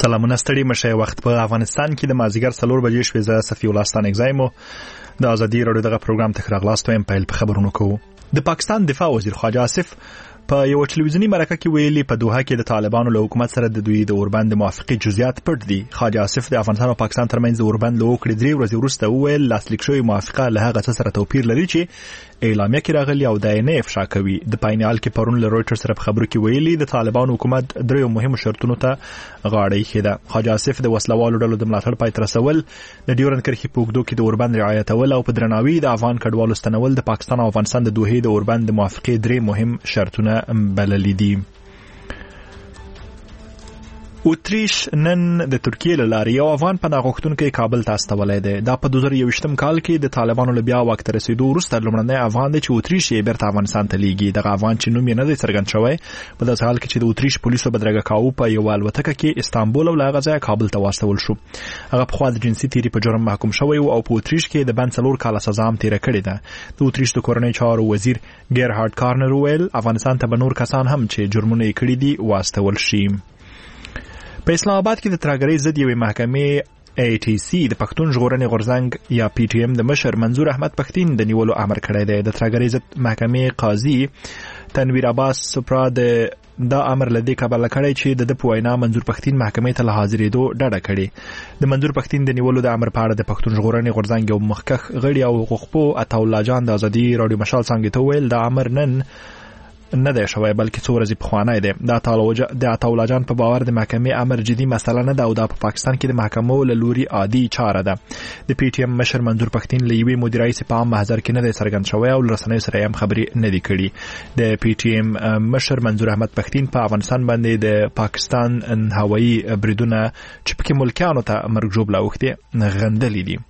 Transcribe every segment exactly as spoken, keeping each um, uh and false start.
سلامونه ستړي مشه. وخت په افغانستان کې د مازیګر څلور بجې شوې. زه صفي الله ستانکزی مو د ازادي راډیو دغه پروګرام ته راغلاست وایم. پیل په خبرونو کوو. د پاکستان دفاع وزیر خواجه آصف په یو ټلویزیونی مرکه کې ویلي په دوحه کې د طالبانو له حکومت سره د دوی د اوربند موافقت جزئیات پټ دي. خواجه آصف د افغانستان او پاکستان ترمنځ د اوربند له وکړې درې ورځې وروسته وویل لاسلیک شوی موافقه له هغه څه سره توپیر لري چې اعلامیه کې راغلی او د نه افشا کوي. د پاینال کې پرون له رويټر سره په خبرو کې ویلي د طالبانو حکومت درې مهمو شرطونو ته غاړه ایښې ده. خواجه آصف د وسلوالو ډلو د ملاتړ پای ته رسول، د ډیورند کرښې په اوږدو کې د اوربند رعایتول او په درناوي د افغان کډوالو ستنول د پاکستان او افغانستان د دوحې د اوربند د موافقې درې مهم شرطونه بللي دي. اتریش نن د ترکیې له لارې یو افغان پناه غوښتونکی کابل ته استولی دی. دا په دوه زره یوویشتم کال کې د طالبانو له بیا واک ته رسېدو وروسته لومړنی افغان دی چې اتریش یې بیرته افغانستان ته لیږي. دغه افغان چې نوم یې نه دی څرګند شوی په داسې حال کې چې د اتریش پولیسو بدرګه کاوه په یوه الوتکه کې استانبول او له هغه ځایه کابل ته واستول شو. هغه پخوا د جنسي تیري په جرم محکوم شوی او په اتریش کې د بند څلور کاله سزا هم تیره کړې ده. د اتریش د کورنۍ چارو وزیر ګیرهارد کارنر ویل افغانستان ته به نور کسان هم چې جرمونه یې کړي دي واستول شي. په اسلام آباد کې د ترهګرۍ ضد یوې محکمې ای ټي سی د پښتون ژغورنې غورځنګ یا پی ټي ایم د مشر منظور احمد پښتین د نیولو امر کړی دی. د ترهګرۍ ضد محکمې قاضي تنویر عباس سپرا د دا امر لدې کابل کړی چې د په وینا منظور پښتین محکمې ته له حاضرېدو ډډه کړې. د منظور پښتین د نیولو د امر په اړه د پښتون ژغورنې غورځنګ یو مخکښ غړي او حقوقپوه عطاالله جان د ازادي راډیو مشال څنګه ته ویل دا امر نن نه دی شوی بلکې څو ورځې پخوانی دی. د عطاالله جان په باور د محکمې امر جدي مسله نه ده او دا په پاکستان کې د محکمو له لوري عادي چاره ده. د پی ټي ایم مشر منظور پښتین له یوې مدیرای په عام محضر کې نه دی څرګند شوی او رسنیو سره هم خبرې نه دي کړي. د پی ټي ایم مشر منظور احمد پښتین په افغانستان باندې د پاکستان هوایي بریدونه چې پکې ملکیانو ته مرګ ژوبله اوښتې غندلي دي.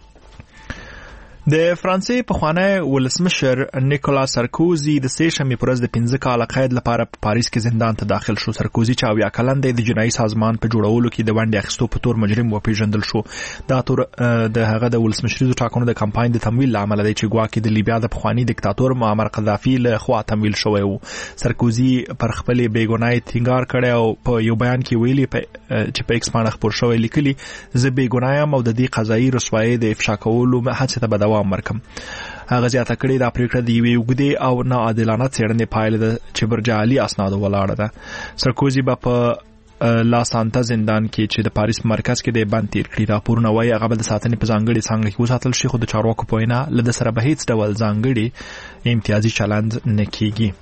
د فرانسې پخوانی ولسمشر نیکولا سرکوزي د سې شنبې پر ورځ د پنځه کاله قید لپاره په پاریس کې زندان ته داخل شو. سرکوزي چې اویا کلن دی د جنایي سازمان په جوړولو کې د ونډې اخیستو په تور مجرم وپېژندل شو. دا تور د هغه د ولسمشریزو ټاکنو د کمپاین د تمویل له امله دی چې ګواکې د لیبیا د پخواني دیکتاتور معمر قذافي له خوا تمویل شوی و. سرکوزي پر خپلې بېګنایي ټینګار کړی او په یو بیان کې ویلي چې په ایکس باندې خپور شوی لیکلي زه بېګناه یم او د دې قضایي رسوایۍ د افشا کولو هڅې ته به دوام ورکم. هغه زیاته کړې دا پریکړه د یوې اوږدې او ناعادلانه څېړنې پایله ده چې پر جعلي اسنادو ولاړه ده. سرکوزي به په لا سانتا زندان کې چې د پاریس مرکز کې د بند تیر کړي. راپورونه وایي هغه به د ساتنې په ځانګړې څانګه کې وساتل شي خو د چارواکو په وینا له ده سره به هیڅ ډول ځانګړي امتیازي چلند نه کیږي.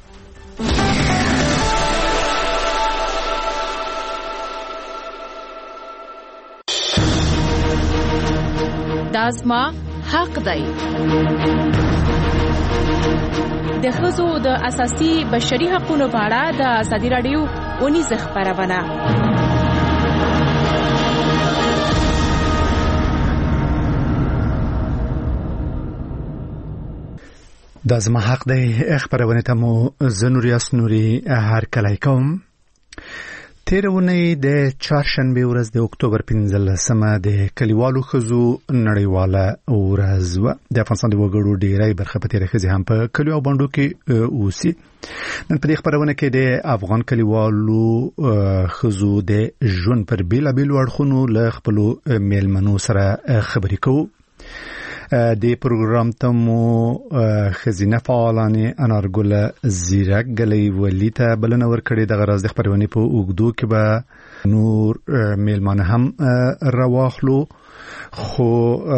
دا زما حق دی. د ښځو د اساسي بشري حقوقو په اړه د ازادي راډیو اونیزه خبرونه. دا زما حق دی خبرونه ته مو زنوریاس نوري هر کله کوم. تیرونی د چهارشنبه ورځ د اکتوبر پنځلسمه د کلیوالو ښځو نړیواله ورځ و. د افغانستان د وګړو ډیری برخه په تیره ښځې هم په کلیو او بانډو کې اوسي. نن په دې خبرونه کې د افغان کلیوالو ښځو د ژوند پر بیلابیلو اړخونو له خپلو میلمنو سره خبرې کوو. د پروګرام ته مو ښځینه فعالانې انارګله زیرک ګلۍ ولي ته بلنه ورکړې. دغه راز د خپرونې په اوږدو کې به نور میلمانه هم راواخلو خو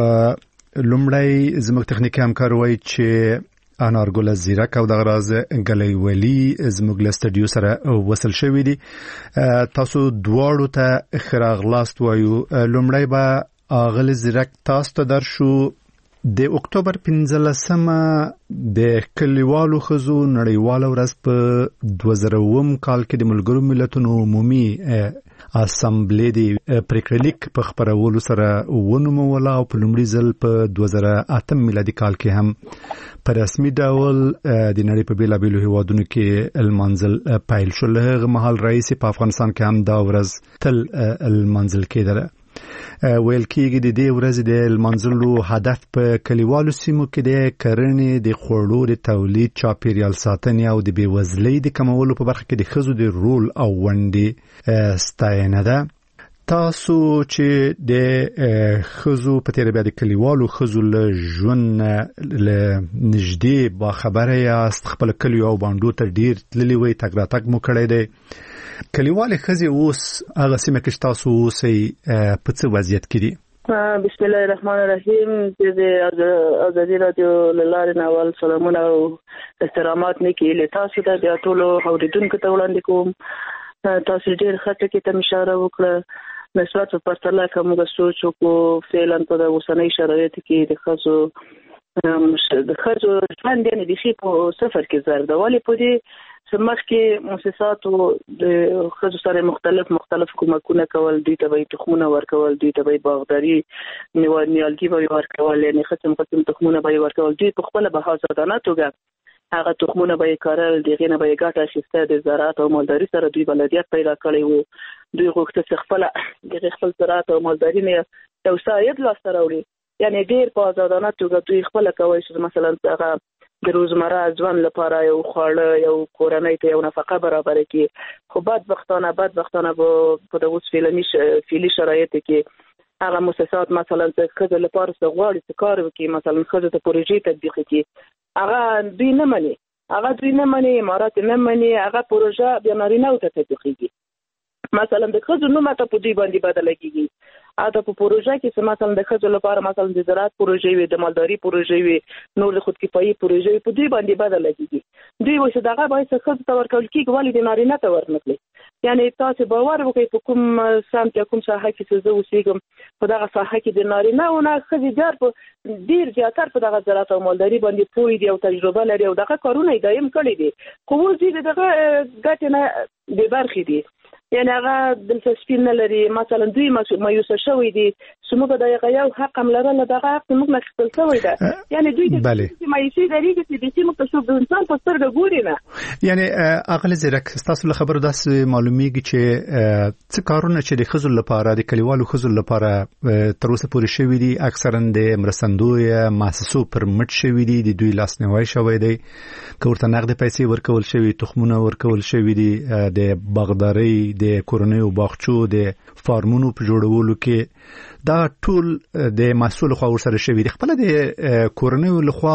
لومړی زموږ تخنیکي همکار وایي چې انارګله زیرک او دغه راز ګلۍ ولي زموږ له سټډیو سره وصل شوي دي. تاسو دواړو ته ښه راغلاست وایو. لومړی به اغلې زیرک تاسو ته درشو. د اکتوبر پنځلسمه د کلیوالو ښځو نړیواله ورځ په دوه زره اووم کال کې د ملګرو ملتونو عمومي اسامبلې د پریکړه لیک په خپرولو سره ونوموله او په لومړي ځل په دوه زره اتم میلادي کال کې هم په رسمي ډول د نړۍ په بیلابیلو هیوادونو کې لمانځل پیل شو. له هغه مهال راهیسې په افغانستان کې هم دا ورځ تل لمانځل کېدله. ویل کېږي د دې ورځې د لمانځلو هدف په کلیوالو سیمو کې د کرنې د خوړو د تولید چاپیریال ساتنې او د بېوزلۍ د کمولو په برخه کې د ښځو د رول او ونډې ستاینه ده. تاسو چې د خزو په تیر بیا د کلیوالو خزو له ژوند له نږدې با خبره یاست خپل کلیو او باندې ته ډیر تللی وي تګ را تګ مو کړی دی کلیوال خزي اوس هغه سیمه کې تاسو اوسئ په څه وضعیت کې دي بسم الله الرحمن الرحیم د ازادي رادیو لاره ناول سلامونه او احترامات نه کې له تاسو ته د ټولو اوریدونکو ته وړاندې کوم تاسو ډیر خطر کې تم اشاره وکړه نسبت په پرتله کوم د سوچ او فعلا په د اوسنۍ شرایط کې د خزو د خزو ژوند نه دي چې په سفر کې زرد والی په دې سمخ کې مؤسسات او د خزو سره مختلف مختلف کومکونه کول دي ته به تخمونه ورکول دي ته به باغداري نیالګي به ورکول یعنی ختم ختم تخمونه به ورکول دي په خپل به حاضرانه توګه هغه تخمونه به کارل دغه نه به ګټه اخیسته د زراعت او مالداري سره دوی بلدیت پیدا کړی وو دوی غوښتل چې خپل د خپل زراعت او مالداري نه توسعه لاس راوړي یعنی ډیر په آزادانه توګه دوی خپل کوي چې مثلا هغه د روزمره ژوند لپاره یو خواړه یو کورنۍ ته یو نفقه برابر کړي خو بدبختانه بدبختانه په د اوس فعلي فعلي شرایط کې هغه مؤسسات مثلا د خزو لپاره څه غواړي چې کار وکړي مثلا خزو ته پروژې تطبیق کړي هغه دوی نه مني هغه دوی نه مني امارات نه مني هغه پروژه بیا نارینه ته تطبیق کړي مثلا د خزو نوم ته په دوی باندې بدل کېږي اته په پروژه کې مثلا د خزو لپاره مثلا د زراعت پروژې وي د مالداري پروژې وي نور د خودکفایي پروژې په دوی باندې بدل کېږي دوی وایي دغه باید خزو ته ورکول کېږي ولې د نارینه ته ورنکړي یعنی تاسو باور وکړئ په کوم سمت کوم ساحه کې زه اوسېږم په دغه ساحه کې د نارینه او نه خزي ډېر په ډیر زیاتر په دغه زراعت او مالداري باندې پوي دي او تجربه لري او دغه کارونه دایم کړی دي خو ورځي دغه ګټه نه د برخې دي یعنی هغه د تسپین نه لري مثلا دوی مایوسه شوی دي سموږ د یو حق هم لرل دغه حق موږ نه خپل شوی ده یعنی دوی د مایوسي لري چې د دې موږ ته د انسان په سترګه ګوري نه یعنی عقل زیرک تاسو له خبرو داسې معلومیږي چې څه کارونه چې د خزو لپاره د کلیوالو خزو لپاره تر اوسه پورې شوی دي اکثرا د مرستندوی مؤسسو پر مټ شوی دي د دوی لاسنیوي شوی دی که ورته نقد پیسې ورکول شوی تخمونه ورکول شوی دي د باغداري د کورنیو باغچو د فارمونو په جوړولو کې دا ټول د مسؤل خو ور سره شوی دی خپل د کورنیو لخوا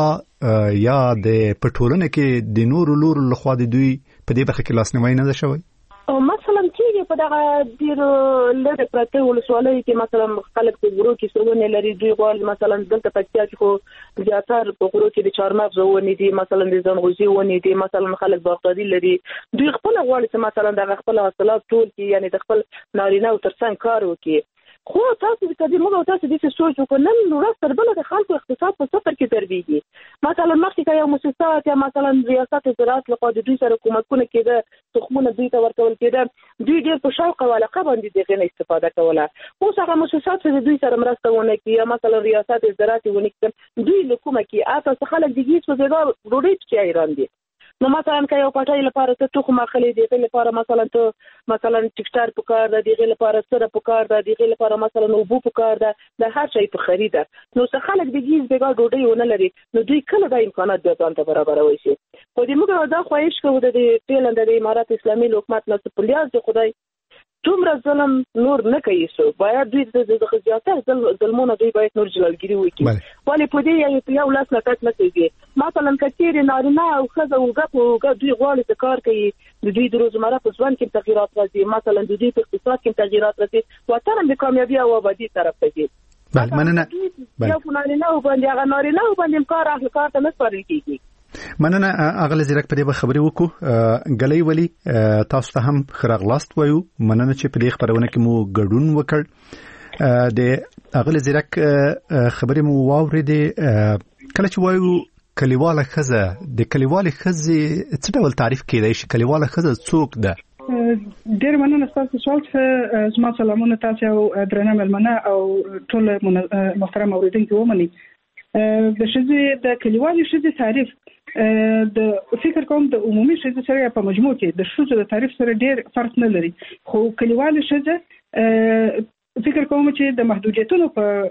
یا د پټولنه کې د نور لور لخوا د دوی په دې برخه کې لاسنیوي نه ده شوی او مثلا چې په دغه ډیر لږ پرته ولسوالۍ کې مثلا خلک په ګورو کې څونه لري دوی غواړي مثلا دلته پکتیا کې خو زیاتر په ګورو کې د چارمغز ونې دي مثلا د زنغوزي ونې دي مثلا خلک باغداري لري دوی خپل غواړي چې مثلا دغه خپل حاصلات ټول کې یعنی د خپل نارینه او ترڅنګ کار وکړي خو تاسو د دې موږ تاسو د څه سوچ وکړنن نو تر بل د خلکو اقتصاد په سفر کې تربیږي مثلا مخکې یو مؤسسات یا مثلا ریاست زراعت لخوا د دوی سره کومکونه کېده تخمونه دوی ته ورکول کېده دوی ډېر په شوق او علاقه باندې دغه نه استفاده کوله اوس هغه مؤسسات چې دوی سره مرسته ونه کوي مثلا ریاست زراعت ونه کوي دوی له کومه کې اته خلک د هیڅ په ځای ډوډۍ چې ایران دي نو مثلا که یو پټای لپاره ته تخم اخلي دغه لپاره مثلا ته مثلا ټیکټر په کار ده دغه لپاره سره په کار ده دغه لپاره مثلا نوبو په کار ده د هر شي په خریده نو څه خلک د گیز دغه ډوډۍ ونه لري نو دوی کله د امکانات د ځان ته برابروي شي په دې موږ دا خواهش کوو د پیلند د امارات اسلامي حکومت نه په لیاز د خدای دومره ظلم نور نه کوي سو باید دوی د زیاتر ظلمونه دوی باید نور جلالګری وکړي ولی په دې یو لاس نه کټ نه کوي مثلا کثیر نارینه او خزه او غپ او دوی غواړي چې کار کوي د دوی د روزمره په ژوند کې تغیرات راځي مثلا د دوی په اقتصاد کې تغیرات راځي وطن د کامیابی او آبادی طرف ته ځي بله مننه یو نارینه او باندې هغه نارینه او باندې کار اخلي کار ته نه سپارل کیږي مننه اغله زیرک په دې خبرې وکړو غلې ولی تاسو ته هم خراغلاست وایو مننه چې په دې خبرونه کې مو ګډون وکړ د اغله زیرک خبرې مو واورېدې کله چې وایو کلیواله خزه د کلیواله خزه څه ډول تعریف کېدای شي کلیواله خزه څوک ده ډېر مننه تاسو سوال ته زما سلامونه تاسو او درنه ملمنه او ټول محترم اوریدونکو ومني د شذې د کلیوالي شذې تعریف د فکر کوم د عمومي شذې سره په مجموع کې د شذې د تعریف سره ډېر فرق نه لري خو کلیوالي شذې فکر کوم چې د محدودیتونو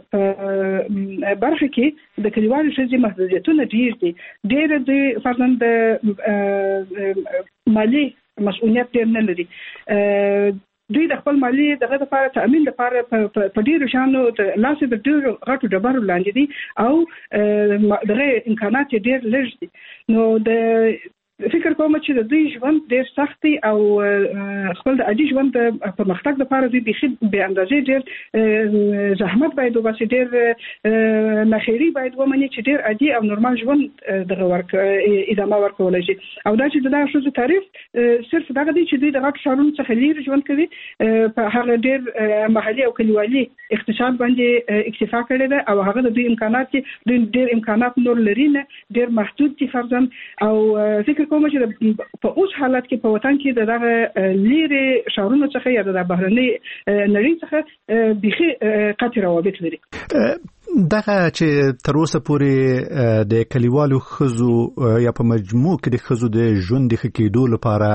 په برخه کې د کلیوالي شذې محدودیتونه ډېر دي ډېر د فرضاً د مالی مسؤلیت ډېر نه لري دوی د خپل مالی دغه لپاره تامین لپاره په ډیرو شانو د لاسه د ډیرو غټو ډبرو لاندې دي او دغه امکانات ډیر لږ دي. نو د فکر کوم چې د دوی ژوند ډیر سخت او خپل د عادي ژوند په مختګ لپاره دوی به به اندازې ډیر زحمت باید وباسي، ډیر نخیری باید ومني چې ډیر عادي او نورمال ژوند دغه ورک ادامه ورکول شي. او دا چې دغه شوزو تعریف صرف دغه دی چې دوی د غټ شهرونو څخه لري ژوند کوي، په هغه ډیر محلي او کلیوالي اقتصاد باندې اکتفا کړی ده او هغه د دوی امکانات دوی ډیر امکانات نور لري نه، ډیر محدود دي فرضاً. او فکر کوم چې په اوس حالت کې په وطن کې دغه لري شهرونو څخه یا د بهرنۍ نړۍ څخه بيخي قطع روابط لري. دغه چې تر اوسه پورې د کلیوالو خزو یا په مجموع کې د خزو د ژوند د خکېدو لپاره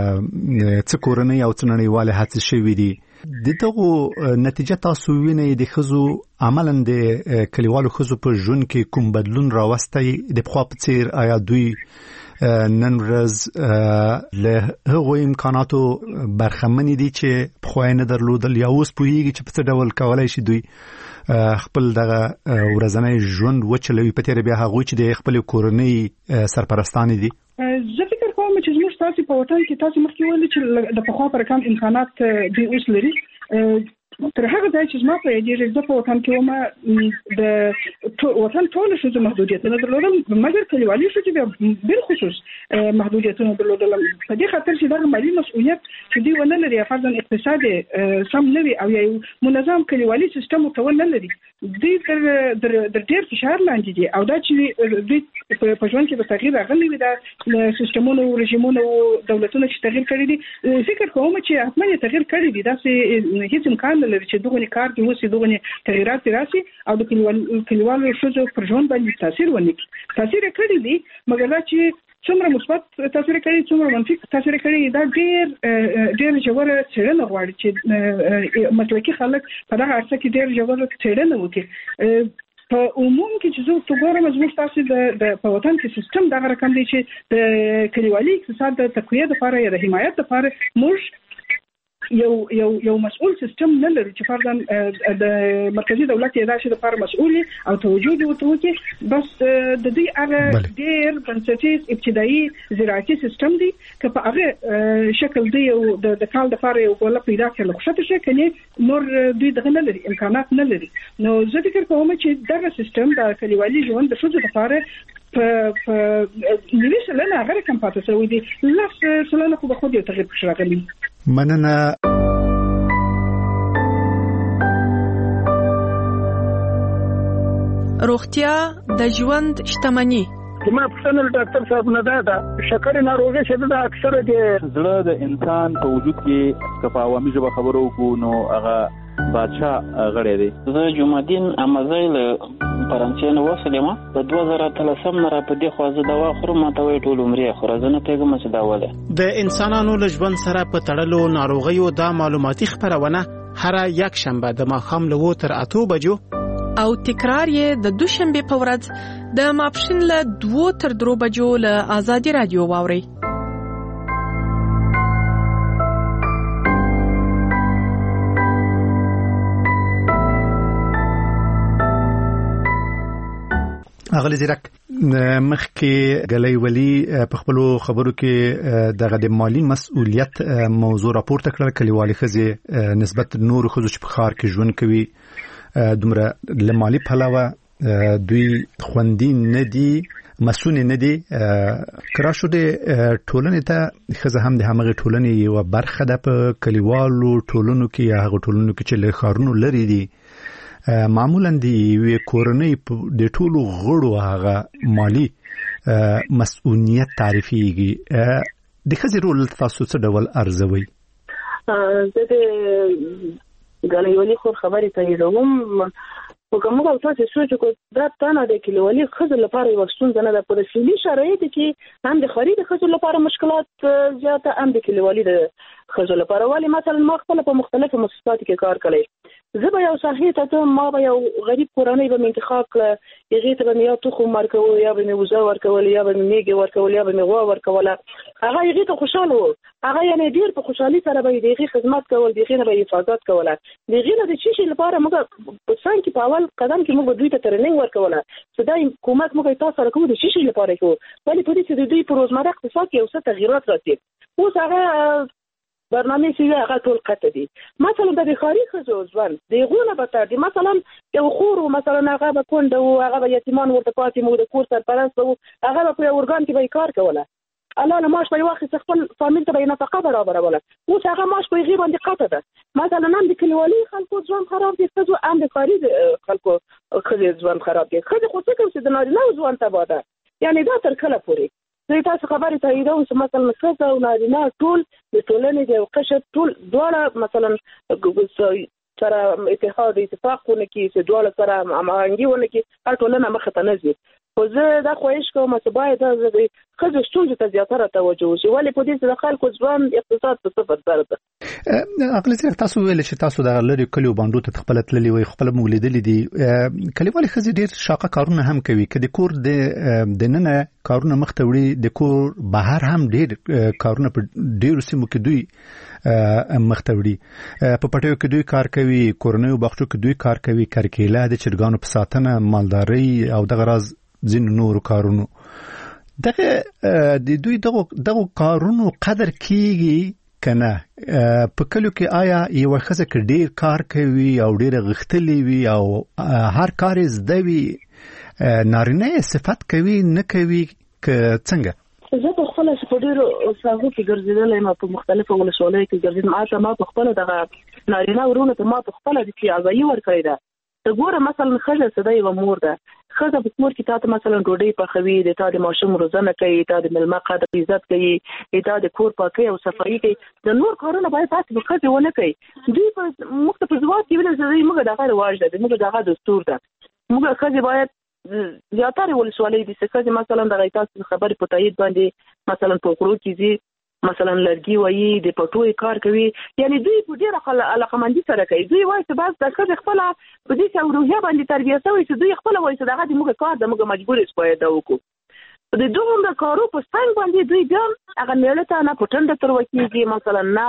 څه کورنۍ او څه نړیواله هڅې شوې دي، دغه نتیجه تاسو وینئ د خزو عملاً د کلیوالو خزو په ژوند کې کوم بدلون راوستی د پخوا په څیر؟ آیا دوی نن ورځ له هغو امکاناتو برخمنې دي چې پخوا یې نه درلودل، یا اوس پوهیږي چې په څه ډول کولی شي دوی خپل دغه ورځنی ژوند وچلوي په تېره بیا هغوی چې د خپلې کورنۍ سرپرستانې دي؟ زه فکر کوم چې زموږ تاسو په وطن کې تاسو مخکې ویلي چې د پخوا پر کم امکانات دوی اوس لري. تر هغه ځای چې زما په دې ځکه په وطن کې ومه د وطن ټول شوزو محدودیتونه درلودل، مګر کلیوالي شوزو بیا بل خصوص محدودیتونه درلودل. په دې خاطر چې دا مالی مسؤلیت چې دوی ونه لري، فرضاً اقتصاد سم نه وي او یو منظم کلیوالي سیستم متول نه لري، دوی تر د ډېر فشار لاندې دي. او دا چې دوی په ژوند کې به تغییر راغلی وي، دا سیستمونه او رژیمونه او دولتونه چې تغییر کړي دي، فکر کوم چې حتما یې تغییر کړي دي. داسې هیڅ امکان لري چې دغه کار دی وسی دغه تغیرات راسي او د کلیوالو شوزو پر ژوند باندې تاثیر ونی تاثیر کړی دی. مګر دا چې څومره مثبت تاثیر کوي څومره منفي تاثیر کوي، دا ډېر ډېر ژوره څېړنه غواړي چې مسلکي خلک په دغه عرصه کې ډېر ژوره څېړنه وکړي. په عموم کې چې زه تو ګورم زموږ تاسو د په وطن کې سیستم دغه رقم دی چې د کلیوالي اقتصاد د تقویه لپاره یا د حمایت لپاره موږ یو یو یو مسؤل سیستم نه لري چې فرضاً د مرکزی دولت یې داسې لپاره مسؤل او توجه ورته وکړي. بس د دې هغه ډېر بنسټیز ابتدایي زراعتي سیستم دی که په هغه شکل دی او د کال د فار یو ګول پیدا کړل خو شته شي کني نور دوی دغه نه لري، امکانات نه لري. نو زه فکر کوم چې دغه سیستم د کلیوالي ژوند د شوزو لپاره په په نیوي سلنه هغه کم پاتې شوی دی، لاس سلنه خو به خو دې تغیر پښه راغلی. مننه. روغتیا د ژوند شتمني. زما پښتنه ډاکټر صاحب نه ده د شکر ناروغي چې د اکثره د زړه د انسان په وجود کې کفا عوامي ژبه خبرو کو نو هغه بادشاہ غړی دی. زه جمعدین امازیل فرانسې نو وسلم په دوه زره اتلسم نه را په دې خوازه دوا خورم ته وی ټول عمرې خورزنه پیغام چې دا وله د انسانانو له ژوند سره په تړلو ناروغیو دا معلوماتي خبرونه هر یک شنبه د ماښام له تر اتو بجو او تکرار یې د دوشنبه په ورځ د ماپښین له دوه تر درو بجو له آزادي رادیو واوري. اغلی زیرک مخکې غلی ولی په خپل خبرو کې دغه د مالی مسؤلیت موضوع راپورته کړل. کلیوالي خزې نسبت نور خزو چې په ښار کې ژوند کوي دومره له مالی پلوه دوی خوندي نه دي، مسؤل نه دي. کرا شو د ټولنې ته خزه هم د همغه ټولنې یو برخه ده په کلیوالو ټولنو کې یا هغه ټولنو کې چې له ښارونو لري دي. معمولا دی وی کورنۍ د ټولو غړو هغه مالی مسؤلیت تعریفيږي. د خزې رول تاسو څه ډول ارزوي؟ زه د غلیوالي خور خبرې کوم او کومه او تاسو سوچ کو دا تنه د کلیوالي خزه لپاره یو ستونزه نه ده. په رسمي شرایط کې هم د خرید خزه لپاره مشکلات زیاته هم د کلیوالي د خزه لپاره، ولی مثلا ما خپل په مختلفو مؤسساتو کې کار کړی. زه به یو صحیح ته ما به یو غریب کورنۍ به انتخاب کړ، یغه ته به یا تخم ورکول یا به موزه ورکول یا به میګه ورکول یا به میغه ورکول. هغه یې ته خوشاله وو هغه یې ډیر په خوشحالي سره به دغه خدمات کول دغه نه به حفاظت کوله دغه نه د چی شي لپاره موږ په څنګه کې په اول قدم کې موږ دوی ته ترننګ ورکوله چې دا حکومت موږ تاسو سره کوم د چی شي لپاره کوو ولی په دې چې د دوی په روزمره اقتصاد کې اوسه تغیرات راځي اوس هغه برنامه چې هغه ټول قطع دي مثلا د بخاري خزو ځوان دغه به تر دي مثلا یو خور مثلا هغه به کونډه او هغه به یتیمان ورته پاتې مو د کور سرپرست او هغه په اورګان کې به کار کوله الله له ماش په واخت خپل فامیل ته به نفقه برابروله اوس هغه ماش په غیبه باندې قطع ده مثلا نن د کلیوالي خلکو ځوان خراب دي خزو ام بخاري خلکو خزو ځوان خراب دي خزو خو څه کوي چې د نارینه ځوان ته باده یعنی دا تر کله پوري زه تاسو خبرې ته ایدو چې مثلا خزه او نارینه ټول د ټولنې د قشر ټول دواړه مثلا سره اتحاد اتفاق ونه کی چې دواړه سره هماهنګي ونه کی هر ټولنه مخ ته نځي خو زه دا خواهش کوم چې باید د خزه ستونزې ته زیاتره توجه وشي ولې په دې چې د خلکو ځوان اقتصاد په صفر سره ده عقل زیر تاسو ویل چې تاسو د لری کلیو باندې ته خپل تللی وي خپل مولیدل دي کلیوالي خزه ډیر شاقه کارونه هم کوي کله کور د دننه کارونه مختوړي د کور بهر هم ډیر کارونه په ډیرو سیمو کې دوی مختوړي په پټیو کې دوی کار کوي کورنیو باغچو کې دوی کار کوي کرکیله د چرګانو په ساتنه مالداري او د غراز زین نور کارونو دغه د دوی دغه دغه کارونو قدر کیږي کنه په کلو کې آیا یو خزه کې ډیر کار کوي او ډیر غختلی وي او هر کار زده وي نارینه صفات کوي نه کوي ک څنګه زه په خپل په ډیرو ساغو کې ګرځیدل ما په مختلفو ولسوالۍ کې ګرځیدم ما ما په خپل دغه نارینه ورونه ته ما په خپل د پیازایي ور کړی دا ته ګوره مثلا خزه سدای و مور ده خزه په مور کې تاسو مثلا ډوډۍ پخوي د تا د ماشوم روزنه کوي تا د ملما قدر عزت کوي تا د کور پاکي او صفایي کوي د نور کارونه باید تاسو په خزه ونه کوي دوی په مختلف ځواب کې ویل چې موږ دغه رواج ده موږ دغه دستور ده موږ خزه باید زیاتره ولسوالۍ دي چې مثلا د غیتاسو خبرې په تایید باندې مثلا په غرو کې دي مثلا لرګي وایي د پټوي کار کوي یعنی دوی په ډیره علاقمندي سره کوي دوی وایي چې باز د خځې خپل په دې چې روحیه باندې تربیه شوی چې دوی خپل وایي چې دغه د موږ کار د موږ مجبور اسپای دا وکړو د دوه کارو په څنګه باندې دوی ګم هغه نیولته نه پټنده تر وکیږي مثلا نه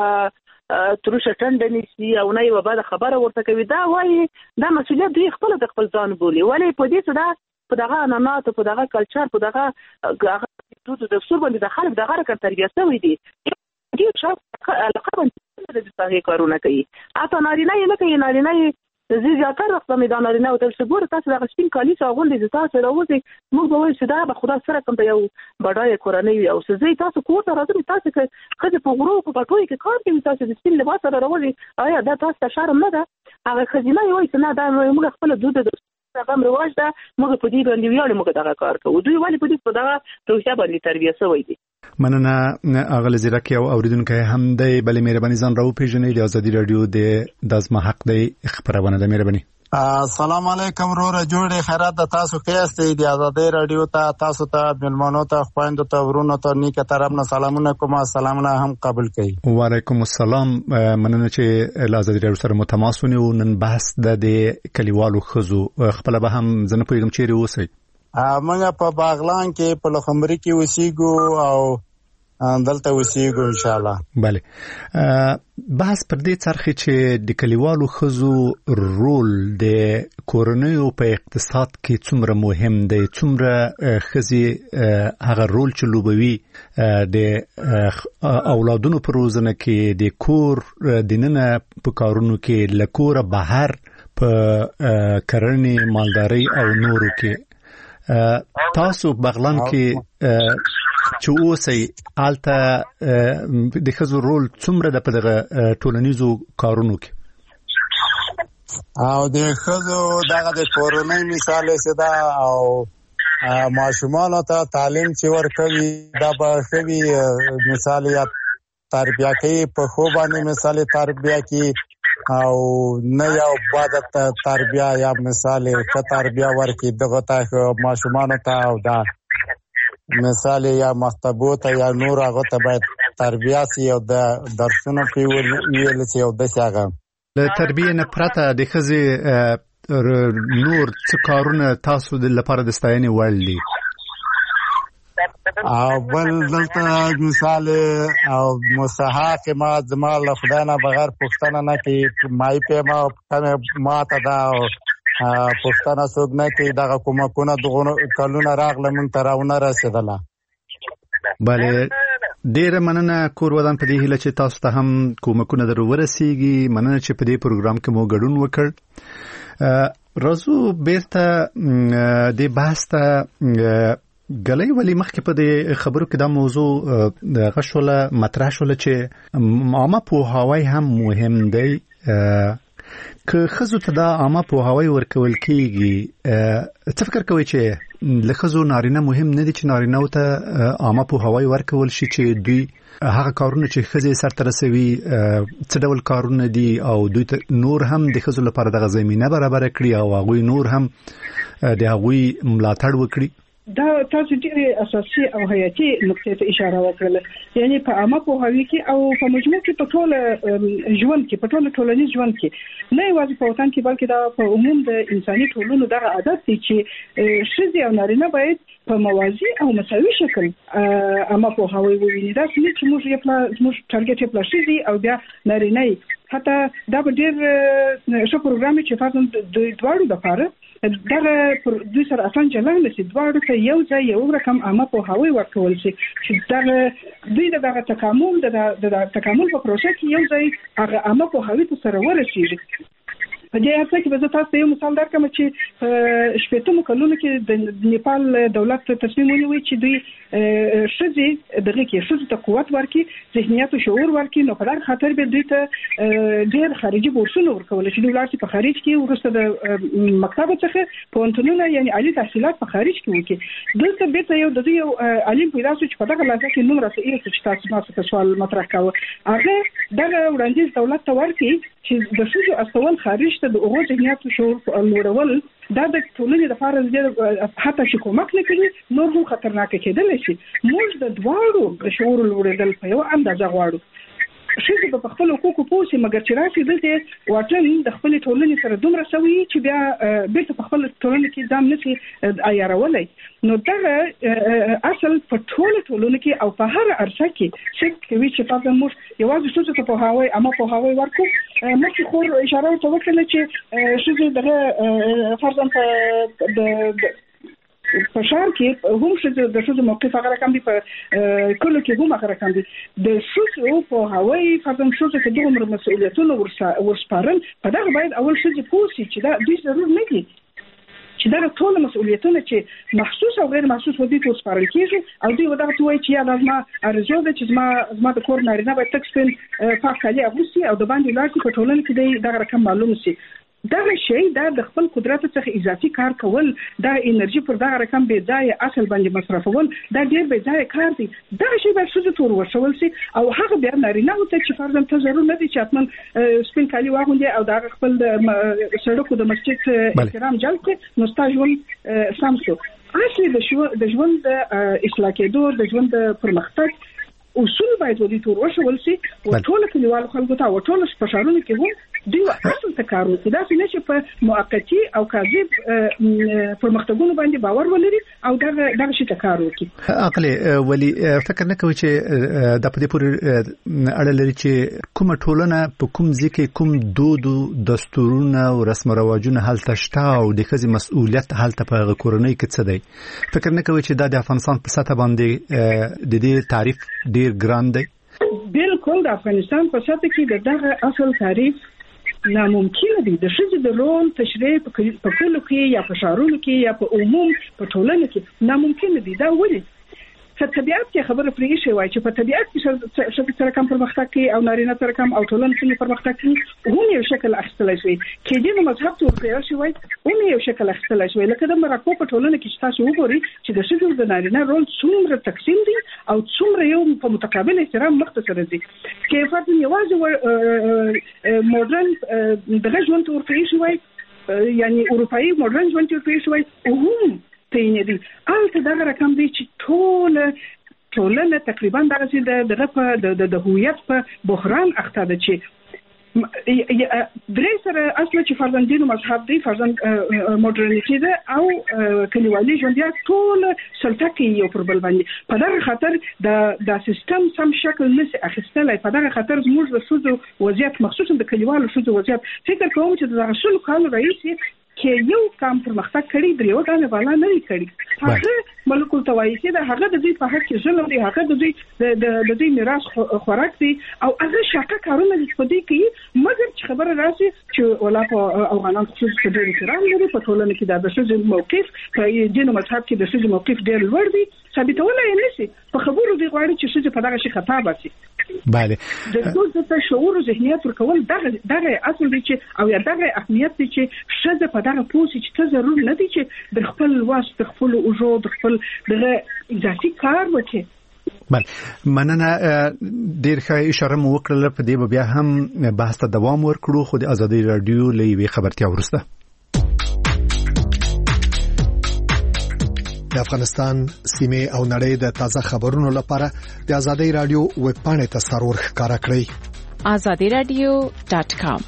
ورته تروشه ټنډه نشي او نه یو بعد خبره ورته کوي دا وایي دا مسؤلیت دوی خپل د خپل ځان بولي ولې په دې چې دا په دغه انانات په دغه کلچر په دغه هغه د دستور باندې د خلک دغه کار تربیه شوی دي دې چې علاقه باندې د ځای کارونه کوي اته نارینه یې نه کوي نارینه یې زی زیاتره وخت مې دا نارینه او تل څګور تاسو دغه سپین کالی څاغون دي تاسو راوځي موږ به وایو چې دا به خدا سره کوم یو بډای کورنۍ او زی تاسو کور ته راځي تاسو کې خځه په غرو په پټوي کې کار کوي تاسو د سپین لباس سره راوځي آیا دا تاسو ته شرم نه ده هغه خځینه یې وایي چې نه دا موږ خپل دود د هغه رواج ده موږ په دې باندې ویاړو موږ دغه کار کوو دوی ولې په دې په دغه روحیه باندې تربیه شوی دي مننه اغل زیرکی او اوریدونکو هم د بلې مهرباني ځان راو پیژنې د ازادي رادیو د دازما حق دی خبرونه د مهرباني السلام علیکم رور جوړې خیرات د تاسو کېسته دی ازادي رادیو ته تاسو ته ملمنو ته خويندو ته ورونو ته نیکه طرف نه سلامونه کوم سلامونه هم قبول کړئ وعلیکم السلام مننه چې ازادي رادیو سره متماس ونیو نن بحث د کلیوالو خزو خپل به هم زنه پیغام چیرې اوسئ موږ په باغلان کې په لخمري کې وسیګو او دلته وسیګو ان شاء الله bale بحث پر دې څرخي چې د کلیوالو خزو رول د کورنیو په اقتصاد کې څومره مهم دی څومره خزي هغه رول چې لوبوي د اولادونو پر روزنه کې د کور دننه په کارونو کې لکور بهر په کرنې مالداري او نورو کې تاسو بغلان کې چې اوسې آلته د خزو رول څومره د په دغه ټولنیزو کارونو کې او د خزو دغه د کورنۍ مثال سدا او ماشومان ته تعلیم چې ورکوي دا به خوي مثال یا تربیه کوي په خو باندې مثال تربیه کوي او نه یو عبادت تربیه یا مثال ک تربیه ورکي دغه ته ماشومان ته او دا مثال یا مکتبوت یا نور هغه ته باید تربیه سي او د درسونو په ویل سي او د څنګه له تربیه نه پرته د خزي نور څه کارونه تاسو د لپاره د ستاینې وړ دي او بل دلته مثال او مصحاق ما زما له خدای نه بغیر پښتنه نه کې مای په ما ما ته دا پښتنه څوک نه کې دا کومه دغه کلونه راغله مونږ ته راونه رسیدله. بله ډیره مننه کور ودان په دې هیله چې تاسو ته هم کومکونه درو ورسیږي. مننه چې په دې پروګرام کې مو ګډون وکړ. راځو بیرته د بحث ته غلې ولی مخکې په دې خبرو کې دا موضوع د غشوله مطرح شول چې عامه پوهاوی هم مهم دی. که خزو ته دا عامه پوهاوی ورکول کیږي څه فکر کوي چې لخزو نارینه مهم نه دي چې نارینه ته عامه پوهاوی ورکول شي چې دوی هغه کارونه چې خزې سرته رسوي څه ډول کارونه دي او دوی نور هم د خزو لپاره د زمينه برابر کړي او هغه نور هم د هغه ملاتړ وکړي؟ دا تاسو ډېر اساسي او حیاتي نقطې ته اشاره وکړه. یعنی په عامه پوهاوی کې او په مجموع کې په ټول ژوند کې په ټول ټولنیز ژوند کې نه یوازې په وطن کې بلکې دا په عموم د انساني ټولنو دغه عادت دی چې ښځې او نارینه باید په موازي او مساوي شکل عامه پوهاوی وویني. دا چې موږ یې په موږ ټارګټ یې په ښځې او بیا نارینه حتی دا به ډېر ښه پروګرام چې فاصله د دواړو لپاره دغه دوی سره اسان چلن نشي دواړو ته یو ځای یو رقم عامه پوهاوی ورکول شي چې دغه دوی دغه تکامل د تکامل په پروسه کې یو ځای هغه عامه پوهاوی ته سره ورسیږي. په دې اړه کې به تاسو یو مثال درکړم چې شپږم کلونو کې د نیپال دولت تصمیم ونیوي چې دوی ښځې دغه کې ښځو ته قوت ورکړي، ذهنیت او شعور ورکړي. نو په دغه خاطر به دوی ته ډېر خارجي بورسونه ورکول چې دوی لاړ شي په خارج کې وروسته د مکتب څخه پوهنتونونه یعنی عالی تحصیلات په خارج کې وکړي. دلته به یو د یو عالم پیدا شو چې په دغه لحظه کې نوم راځي چې تاسو ما څه سوال مطرح کاوه. هغه دغه وړاندیز دولت ته ورکړي چې د ښځو استول خارج ته د اوغو ذهنیت او شعور لوړول دا د ټولنې لپاره د حتی چې کومک نه کوي نور هم خطرناک کېدل شي. موږ د دواړو د شعور لوړېدل په یو اندازه غواړو. ښځې په خپل حقوقو پوه شي مګر چې راشي دلته واټن د خپل ټولنې سره دومره سوي چې بیا بیرته په خپل ټولنې کې ځان نشي عیارولی. نو دغه اصل په ټول ټولنه کې او په هر عرصه کې چې کوي چې تاسو موږ یوازې څه ته په هواي اما په هواي ورکو مخکې خور اشاره وکړه چې ښځې دغه فرضاً د په شهر کې هم څه د څه موقف هغه رقم دي په کله کې هم هغه رقم دي د څه په هواي فرضاً څه چې دغه مسؤلیتونه ورسپارل په دغه باید اول څه پوښي چې دا د ضرور نه دي چې دا ټول مسؤلیتونه چې محسوس او غیر محسوس ودی ته سپارل کیږي او دوی ودغه توای چې یا لازمه ارزو ده چې ما ما د کور نارینه باید تکسپل پاک کالي اغوستي او د باندې لاړ په ټولنه کې دا رقم معلوم شي. دا شی دا د خپل قدرت څخه اضافي کار کول دا انرژي پر دا رقم به ځای اصل باندې مصرفول دا ډیر به ځای کار دی. دا شی به څه تور ورشول شي او هغه بیا نارینه او ته چې فرضاً ته ضرور نه دي چې اتمن سپین کالي واغوندي او دا خپل سړکو د مسجد احترام جلب کړي نو ستاسو سامسو اصلي د ژوند د اصلاح کېدو د ژوند پرمختګ اصول باید ودی تور وشول شي او ټول کلیوالو خلکو ته او ټول سپشالونو کې وو دوی اصل ته کارو چې دا څنګه چې په موقتی او کاذب پرمختګونو باندې باور ولري او دا دغه شي ته کارو کوي. عقلي ولی فکر نه کوي چې د په دې پورې اړه لري چې کومه ټولنه په کوم ځکه کوم دود دستورونه او رسم او رواجونه هلته شته او د خزي مسؤلیت هلته په کورنۍ کې څه دی. فکر نه کوي چې د افغانستان په سطح باندې د دې تعریف ډیر ګران دی. بالکل د افغانستان په سطح کې دغه اصل تعریف ناممکن دی. د ښځې د رول تشریح په کلو کې یا په شعارونو کې یا په عموم په ټولنه کې ناممکن دی. دا ولې په طبيعت کې خبره پرې شي وای چې په طبيعت کې ښځې سره کم پرمختګ کوي او نارینه سره کم او ټولنه کې پرمختګ کوي هم یو شکل اخیستل شي کې د مذهب ته ورته شي وای هم یو شکل اخیستل شي لکه د مراکو په ټولنه کې چې تاسو وګورئ چې د ښځو د نارینه رول څومره تقسیم دي او څومره یو په متقابل احترام مختصر دي کې فرض یوازې مدرن دغه ژوند ته ورته شي وای یعنی اروپאי مدرن ژوند ته ورته شي وای هم تینه دي البته دغه رقم دی چې ټول ټولنه تقریبا دغه د دغه په د هویت په بحران اخته ده چې درې سره اصل چې فرضاً دین او مذهب دی فرضاً موډرنیټي ده او کلیوالي ژوند یا ټول سلطه کې یو پر بل باندې په دغه خاطر د د سیستم سم شکل نشي اخیستلای په دغه خاطر زموږ د سوزو وضعیت مخصوصا د کلیوالو سوزو وضعیت فکر کوم چې د غشل کال رئیس کې یو کام پرمختګ کړی دی یو ډول بالا نه کړی هغه ملک التوایسی ده هغه د دې په حق کې ظلم دی هغه د دې د دې میراث خوراک دی او هغه شاکه کارونه د خپدي کې مګر چې خبره راشي چې ولا په افغانان خصوص په ډېر احترام لري په ټولنه کې د بشري موقف په دین او مذهب کې د شې موقف ډېر لوړ دی ثابتول یې نشي په خبرو دی غواړي چې شې په دغه شي خطا باسي بله د ټول د شعور او ذهنیت ورکول دغه دغه اصل دی چې او یا دغه اهمیت دی چې شې په دغه پوسې چې ته ضرور نه دی چې د خپل واس د خپل اوجو د خپل دغه اضافي کار وکړي. بله مننه ډیر ښه اشاره مو وکړه په دې بیا هم بحث ته دوام ورکړو خو د ازادي رادیو لوي خبرتیا ورسته د افغانستان سیمه او نړۍ د تازه خبرونو لپاره د ازادي رادیو ویب پاڼې ته سرور ښکارا کړئ azadi radio dot com.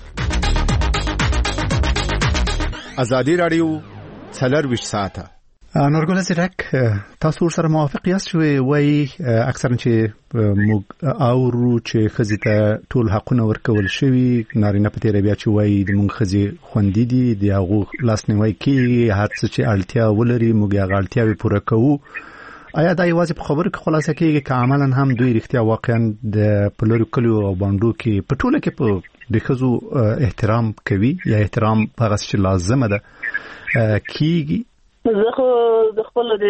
ازادي رادیو څلور ساعته نورګل زیرک تاسو سره موافق یاست چې وای اکثرا چې موږ اورو چې خزي ته ټول حقونه ورکول شوی نارینه په تیر بیا چې وای د موږ خزي خوندې دي د هغه لاسنیوي کې هر څه چې اړتیا ولري موږ هغه اړتیاوي پوره کوو آیا دا یوازې په خبرو کې خلاصه کېږي که عملاً هم دوی رښتیا واقعاً د پلورو کلیو او باندو کې په ټوله کې په د خزو احترام کوي یا احترام هغه چې لازمه ده کیږي زه خو د خپل د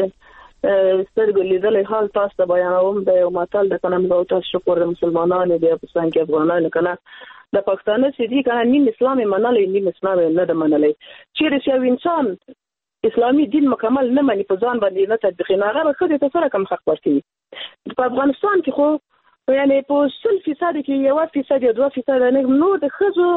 سترګو لیدلې حال تاسو ته بیانوم د یو متل د کنه موږ تاسو شکر د مسلمانانو د افغانستان کې افغانانو کنه د پښتانه چې دي کنه نیم اسلامي منلې نیم اسلامي نه د منلې چې یو انسان اسلامي دین مکمل نه مني په ځان باندې نه تطبیق نه هغه خو د سره کم حق ورکړي په افغانستان کې خو یعنی په سل فیصد کې یو فیصد یا دوه فیصد نه نو د خزو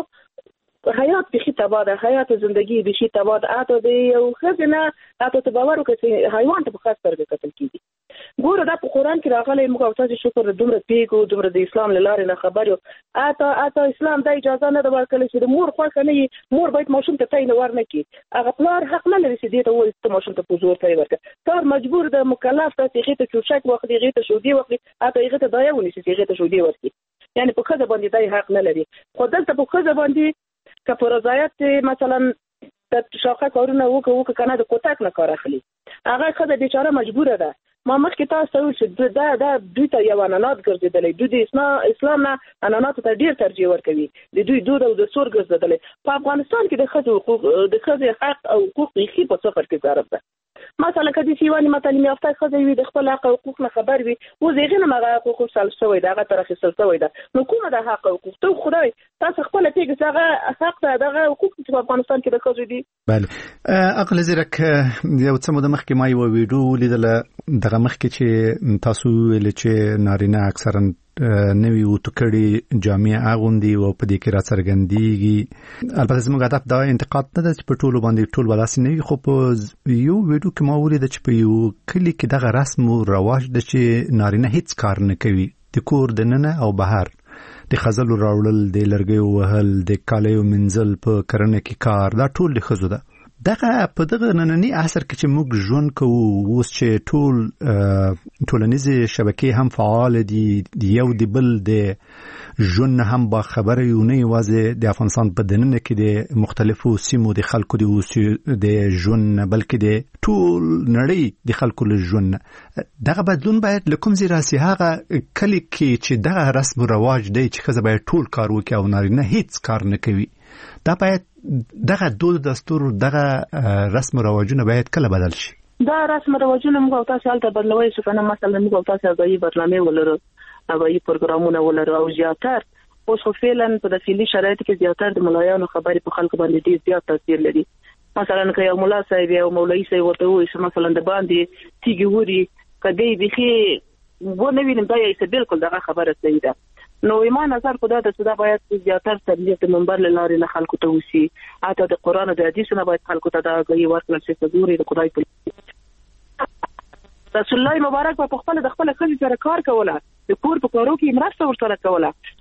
حیات بخی تباده حیات زندگی بخی تباده اته دی یو خزنه اته ته باور وکړي حیوان ته په خاص سترګه قتل کیږي ګوره دا په قران کې راغلی موږ تاسو شکر دومره پیګو دومره د اسلام لاره نه خبرو اته اته اسلام د اجازه نه ورکړي چې د مور خوښ نه مور باید ماشوم ته تاین ورنه کی هغه پلار حق نه لري چې دې ته وایي ته ماشوم ته پوزور تاین ورکړي تر مجبور د مکلف ته چې ته چوشک وخت دی غیته شو دی وخت اته غیته دایونه چې غیته شو دی ورکړي یعنی په خزه باندې دای حق نه لري خو دلته په خزه باندې که په رضایت مثلا د شاخه کارونه وکړو که کنه د کوټک نه کار اخلي هغه خدای بیچاره مجبوره ده ما مخکې تاسو ته چې دا دا دوی ته یو انانات ګرځیدلې دوی د اسلام نه انانات ته ډیر ترجیح ورکوي د دوی دود او د سور ګرځیدلې په افغانستان کې د خځو حقوق د خځې حق او حقوق یې په صفر کې ضرب ده مثلا کدي چې وانی متعلم یافته خځې وي د خپل حق او حقوق نه خبر وي او زیغه نه مغه حقوق سلب شوی دا هغه طرف سلب شوی دا نو کومه د حق او حقوق ته خدای تاسو خپل پیګ څنګه حق ته دغه حقوق په افغانستان کې د خځو دي بله عقل زیرک یو څه مو د مخکې ما یو ویډیو لیدل دغه مخکې چې تاسو ویل چې نارینه اکثرا نوی او توکړي جامع اغوندي او په دې کې را څرګندېږي البته زموږ هدف دا انتقاد نه ده چې په ټولو باندې ټول بلاسي نه خو په یو ویډیو کې ما ولید چې په یو کلی کې دغه رسم او رواج د چې نارینه هیڅ کار نه کوي د کور د ننه او بهر د خزل راوړل د لرګي وهل د کالیو منزل په کرنه کې کار دا ټول د خزو ده دغه په دغه نننی عصر کې چې موږ ژوند کوو اوس چې ټول ټولنیزې شبکې هم فعال دي یو د بل د ژوند هم با خبره یو نه یوازې د افغانستان په دننه کې د مختلفو سیمو د خلکو د د ژوند بلکې د ټول نړۍ د خلکو له ژوند دغه بدلون باید له کوم ځای راسي هغه کلی کې چې دغه رسم او رواج دی چې ښځه باید ټول کار وکړي او نارینه هیڅ کار نه کوي دا باید دغه دود دستور دغه رسم و رواجونه باید کله بدل شي دا رسم و رواجونه موږ تاسو حالت بدلوي شو کنه مثلا موږ تاسو غوي برنامه ولرو غوي پروګرامونه ولرو او زیاتر اوس خو فعلا په داخلي شرایطو کې زیاتر د ملایانو خبرې په خلکو باندې ډیر زیات تاثیر لري مثلا که یو مولا صاحب یا مولوی صاحب ورته وایي چې مثلا د باندې تیږي وری کدی بخي و نه وینم دا یې بالکل دغه خبره صحیح ده نو ایمان نظر خدا ته صدا باید زیاتر تبلیغ د منبر لارې نه خلکو ته وسی اته د قران او د حدیث نه باید خلکو ته دا غي ورکړل شي چې ګوري د خدای په رسول الله مبارک په خپل د خپل خځې سره کار کوله د کور په کارو کې مرسته ورسره کوله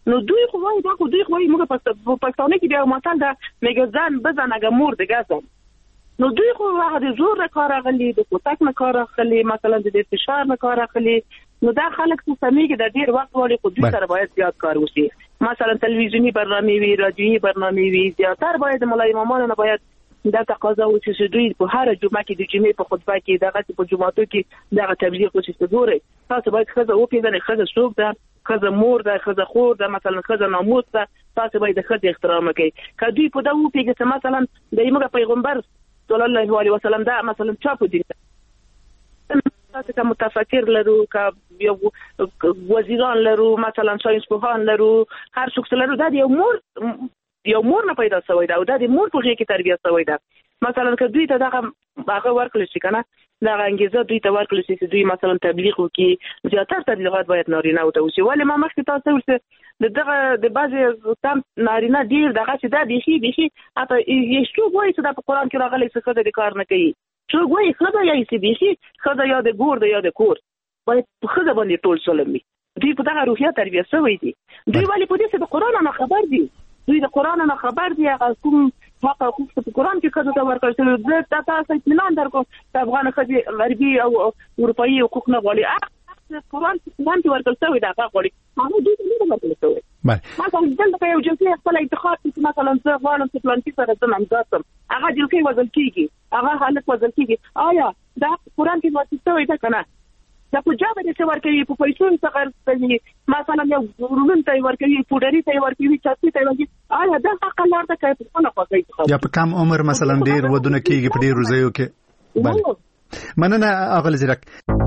نو دوی خو وایي دا خو دوی خو وایي موږ په پښتانه کې بیا متل دا میګزان بزن اگه مور د ګازم نو دوی خو هغه د زور نه کار اخلي د کوتک نه کار اخلي مثلا د فشار نه کار اخلي نو دا خلک څه سمېږي د ډیر وخت وړي خو دوی سره باید زیات کار وشي مثلا تلویزیونی برنامه وي رادیویی برنامه وي زیاتر باید مولای امامان نه باید دا تقاضا و چې دوی په هر جمعه کې د جمعې په خطبه کې دغه په جمعاتو کې دغه تبلیغ وشي ګوري تاسو باید خزه او پیژنې خزه څوک ده خزه مور ده خزه خور ده مثلا خزه ناموس ده تاسو باید د خزه احترام وکړئ کدی په دا و پیژنې مثلا د ایمه پیغمبر صلی الله علیه وسلم دا مثلا چا په دي تاسو کوم متفکر لرو که یو وزیران لرو مثلا ساينس پوهان لرو هر څوک لرو دا یو مور یو مور نه پیدا شوی دا او د مور په کې تربیه شوی دا مثلا که دوی ته دغه هغه ورکړل شي کنه دا انګیزه دوی ته ورکړل شي چې دوی مثلا تبلیغ وکړي زیاتره تبلیغات باید نارینه او ته وشي ولی ما مخکې تاسو ورته دغه د بعضي تام نارینه ډیر دغه چې دا دي شي دي شي اته یې شو وایي چې دا په قران کې راغلي څه خدای کار نه کوي شو وایي خدای یې سي دي شي خدای یا د ګور د یا د کور باید خدای باندې ټول سلمي دوی په دغه روحیه تربیه شوی دي دوی ولی په دې څه د قران نه خبر دي دوی د قران نه خبر دي هغه کوم حق حقوق په قران کې کله دا ورکړل شوی د تاسو اطمینان درکو د افغان خځې غربي او اروپאי حقوق نه غواړي هغه قران کې ورکړل شوی دا هغه غواړي هغه دوی نه ورکړل شوی مثلا دلته یو جنسي خپل انتخاب چې مثلا زه غواړم چې پلان کې سره زم امزاتم هغه جل کې وزن کیږي هغه حالت وزن کیږي آیا دا قران کې ورکړل شوی دا کنه دا په جواب دې څه ورکوي په پیسو څخه کوي مثلا یو ورون ته ورکوي پودری ته ورکوي چاپی ته ورکوي آیا دا حق لار ته کوي په نه کوي یا په کم عمر مثلا ډیر ودونه کېږي په ډیر روزيو کې بله مننه اغل زیرک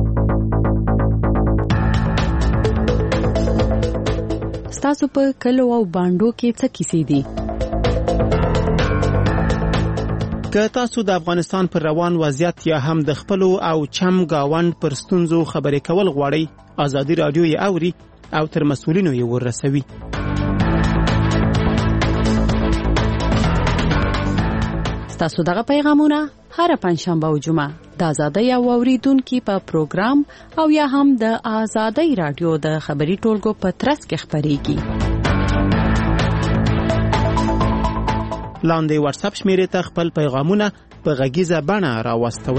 ستاسو په کلو او باندو کې څه کیسې دي که تاسو د افغانستان پر روان وضعیت یا هم د خپل او چم گاوند پر ستونزو خبرې کول غواړئ ازادي رادیو یې اوري او تر مسؤلینو یې ورسوي ستاسو دغه پیغامونه هر پنځشنبه او جمعه د ازادي او اوریدونکو په پروګرام او یا هم د ازادي رادیو د خبري ټولګو په ترڅ کې خبريږي لاندې واتس اپ شمیرې ته خپل پیغامونه په غږیزه بڼه راوستوئ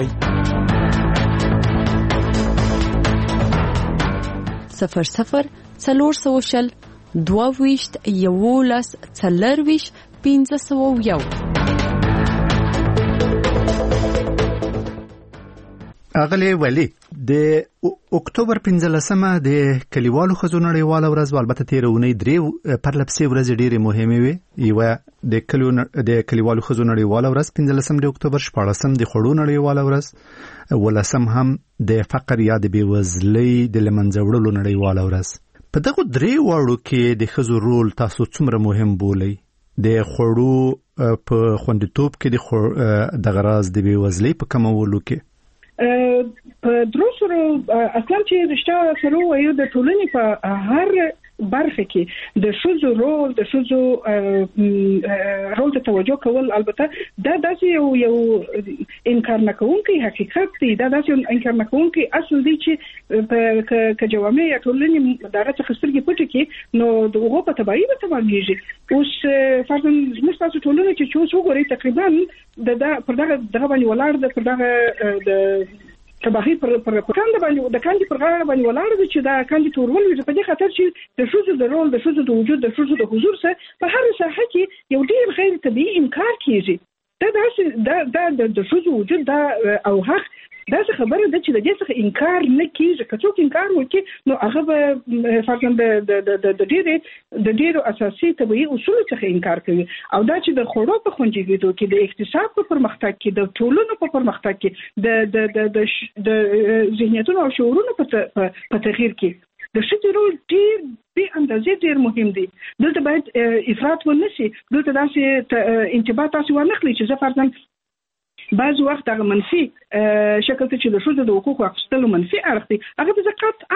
صفر صفر څلور سوه شل دوه ویشت یولس څلرویشت پنځه سوه یو اغلی ولی د اکتوبر پنځلسمه د کلیوالو ښځو نړیواله ورځ البته تیرونی درې پرلپسې ورځې ډېرې مهمې وې یوه د کلیو د کلیوالو ښځو نړیواله ورځ پنځلسم د اکتوبر شپاړسم د خوړو نړیواله ورځ ولسم هم د فقر یا د بېوزلۍ د له منځه وړلو نړیواله ورځ په دغو درې واړو کې د ښځو رول تاسو څومره مهم بولئ د خوړو په خوندیتوب کې د دغه راز د بېوزلۍ په کمولو کې په درو سره اصلا چې رښتیا سره وایو د ټولنې په هر برخه کې د ښځو رول د ښځو رول ته توجه کول البته دا داسې یو یو انکار نه کوونکی حقیقت دی دا داسې یو انکار نه کوونکی اصل دی چې په ک جوامع یا ټولنې دغه څه سترګې پټې کې نو دغه په تبعی به تبعیږي اوس فرضاً موږ تاسو ټولنه چې څو وګورئ تقریبا د پر دغه دغه باندې ولاړ د پر دغه د تباهي پر پر کاندي باندې د کاندي پر غاړه باندې ولاړ دي چې دا کاندي تورول وي په دې خاطر چې د ښځو د رول د ښځو د وجود د ښځو د حضور سره په هر ساحه کې یو ډیر غیر طبيعي انکار کیږي دا د دا د ښځو وجود دا او حق دا څه خبره ده چې د دې څخه انکار نه کیږي که څوک انکار وکړي نو هغه به فرضاً د د د ډېرې د ډېرو اساسي طبيعي اصول څخه انکار کوي او دا چې د خوړو په خوندیدو کې د اقتصاد په پرمختګ کې د ټولنو په پرمختګ کې د د د د ذهنیتونو او شعورونو په تغییر کې د ښځې رول ډېر بې اندازې ډېر مهم دی دلته باید افراط ونه شي دلته داسې انتباه تاسو ورنخلي چې زه فرضاً بعض وخت هغه منفي شکل ته چې د ښځو د حقوقو اخیستلو منفي اړخ دی هغه به زه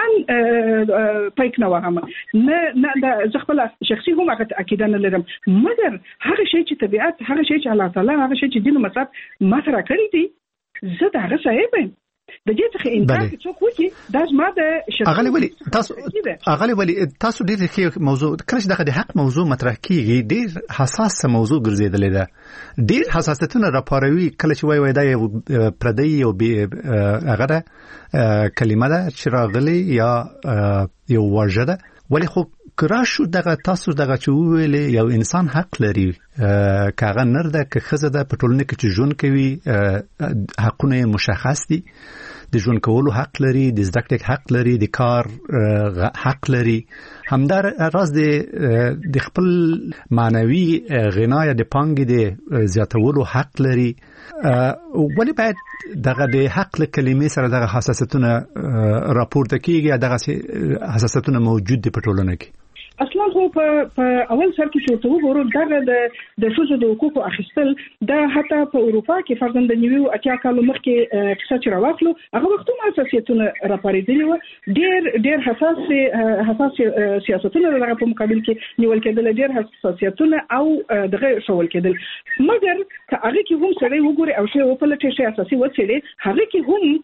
قطعا پیک نه وهم نه نه د زه خپل شخصي هم هغه عقیده نه لرم مګر هغه شی چې طبیعت هغه شی چې الله تعالی هغه شی چې دین او مذهب ما سره کړی دی زه دا هغه صاحب یم د دې څخه انکار څوک وکړي دا زما د اغلی ولی تاسو اغلی ولی تاسو ډیر ښه موضوع کله چې دغه حق موضوع مطرح کیږي ډیر حساس موضوع ګرځیدلې ده ډیر حساسیتونه راپاروي کله چې وای وای دا یو پردی او هغه کلمه ده چې راغلي یا یو واژه ده ولی خو کراشو دغه تاسو دغه چې ویلې یو انسان حق لري کاغه نر ده که خزه ده په ټولنه کې چې ژوند کوي حقونه مشخص دي د ژوند کولو حق لري د زده کړې حق لري د کار حق لري همدار راز د د خپل معنوي غنا یا د پانګې د زیاتولو حق لري ولی باید دغه د حق له کلمې سره دغه حساسیتونه راپورته کیږي دغه حساسیتونه موجود دي په ټولنه کې اصلا خو په اول سر کې چې ته وګورو دغه د د ښځو د حقوقو اخیستل دا حتی په اروپا کې فرضاً د نیو اتیا کالو مخکې قصه چې راوخلو هغه وختونه حساسیتونه راپارېدلي وو ډېر ډېر حساس حساس سیاستونه دغه په مقابل کې نیول کېدل ډېر حساسیتونه او دغه شول کېدل مګر که هغه کې هم سړی وګوري او شی وپلټي شي اساسي وڅېړي هغه کې هم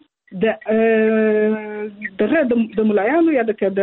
د دغه د ملایانو یا د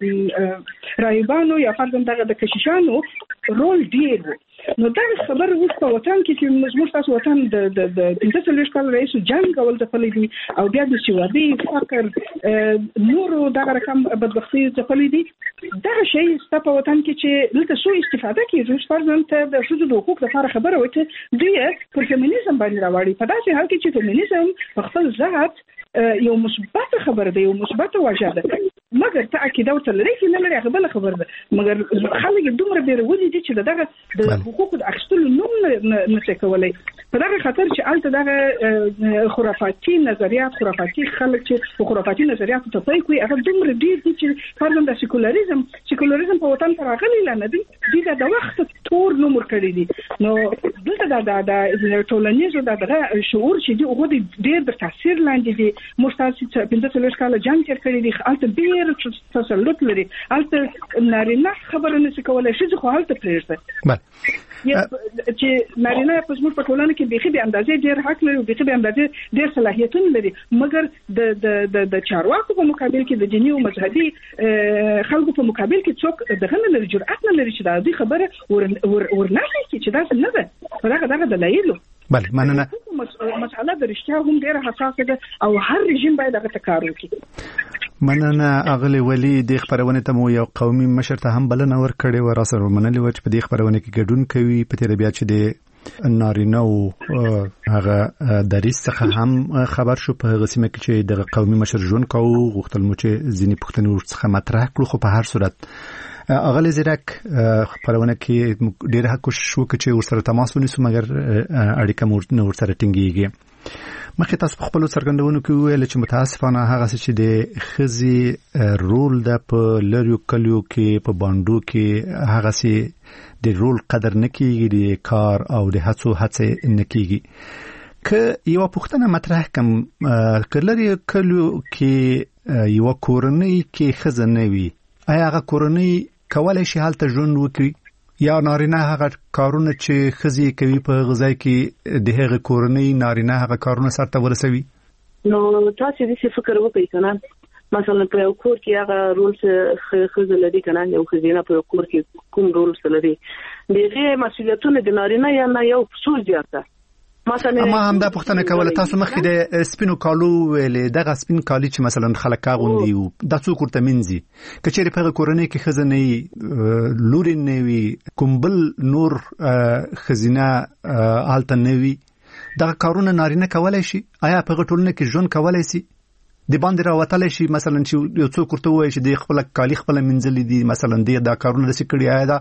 راهبانو یا فرضاً دغه د کشیشانو رول ډیر نو دا خبر وسته وطن کې چې زموږ تاسو وطن د د د پنځه څلوېښت کال رئیس جنګ اول ځپلی دي او بیا د سیوادي فقر نورو دغه رقم بدبختي ځپلی دي دغه شی ستا په وطن کې چې دلته سو استفاده کېږي فرضاً ته د ښځو د حقوق لپاره خبره وکړي دوی پر فیمینیزم باندې راوړي په داسې حال کې چې فیمینیزم په خپل ذات یو مثبت خبر دی یو مثبت واژه ده مګر ته عقیده ورته لري چې نه لري هغه بل خبر ده مګر خلک دومره بیرولي دي چې دغه د حقوقو د اخیستلو نوم نه څه کولای په دغه خاطر چې الته دغه خرافاتي نظریات خرافاتي خلک چې خرافاتي نظریات ته پای کوي هغه دومره ډیر دي چې فرضاً د سیکولریزم سیکولریزم په وطن کې راغلی نه دي دغه د وخت تور نوم ورکړي دي نو دلته د د ټولنیزو دغه شعور چې دی هغه ډیر د تاثیر لاندې دي مستاسي پنځه څلوېښت کاله جنګ تیر کړی دي الته ډیر تسلط لري الته نارینه خبره نشي کولای شي خو الته پرېږده چې نارینه په زموږ په ټولنه کې بيخي به اندازې ډیر حق لري بيخي به اندازې ډیر صلاحیتونه لري مګر د د د چارواکو په مقابل کې د دیني او مذهبي خلکو په مقابل کې څوک دغه نه لري جرأت نه لري چې دا دې خبره ورناخي چې دا نه ده دغه دغه دلایل بله مننه مسأله د رښتیا هم ډیره حساسه ده او هر رژیم باید هغه ته کار وکړي مننه اغلی ولی د خبرونه ته مو یو قومي مشر ته هم بلنه ورکړې و را سره منلې و چې په دې خبرونه کې ګډون کوي په تیر بیا چې د نارینه او هغه دریس څخه هم خبر شو په هغه سیمه کې چې د قومي مشر ژوند کوو غوښتل مو چې ځینې پوښتنې ورڅخه مطرح کړو خو په هر صورت اغلی زیرک خبرونه کې ډېر حق کوشش وکړي چې ورسره تماس ونیسو مګر اړیکه مو نه ورسره ټینګېږي مخکې تاسو په خپلو څرګندونو کې وویل چې متاسفانه هغه څه چې د ښځې رول ده په لریو کلیو کې په بانډو کې هغه څه د رول قدر نه کېږي د کار او د هڅو هڅې نه کېږي که یو پوښتنه مطرح کړم که لریو کلیو کې یو کورنۍ کې ښځه نه وي آیا هغه کورنۍ کولای شي هلته ژوند وکړي یا نارینه هغه کارونه چې ښځې کوي په غذای کې د هغه کورنۍ نارینه هغه کارونه سرته ورسوي نو تاسو دې فکر وکړئ کنه مثلا په یو کور کې هغه رول څه ښځه لري کنه یو ښځینه په یو کور کې کوم رول څه لري دغه مسؤلیتونه د نارینه یا نه یو څو زیاته اما هم دا پوښتنه کوله تاسو مخکې د سپینو کالو ویلې دغه سپین کالي چې مثلا خلک اغوندي او د څوک ورته منځي کچېرې په کورنۍ کې ښځه نه لوري نه وي کوم بل نور ښځینه هلته نه وي دغه کارونه نارینه کولای شي آیا په ټولنه کې ژوند کولای شي د باندې راوتلی شي مثلا چې یو څوک ورته ووایي چې د خپل کالي خپل منځلي دي مثلا د دا کارونه داسې کړي آیا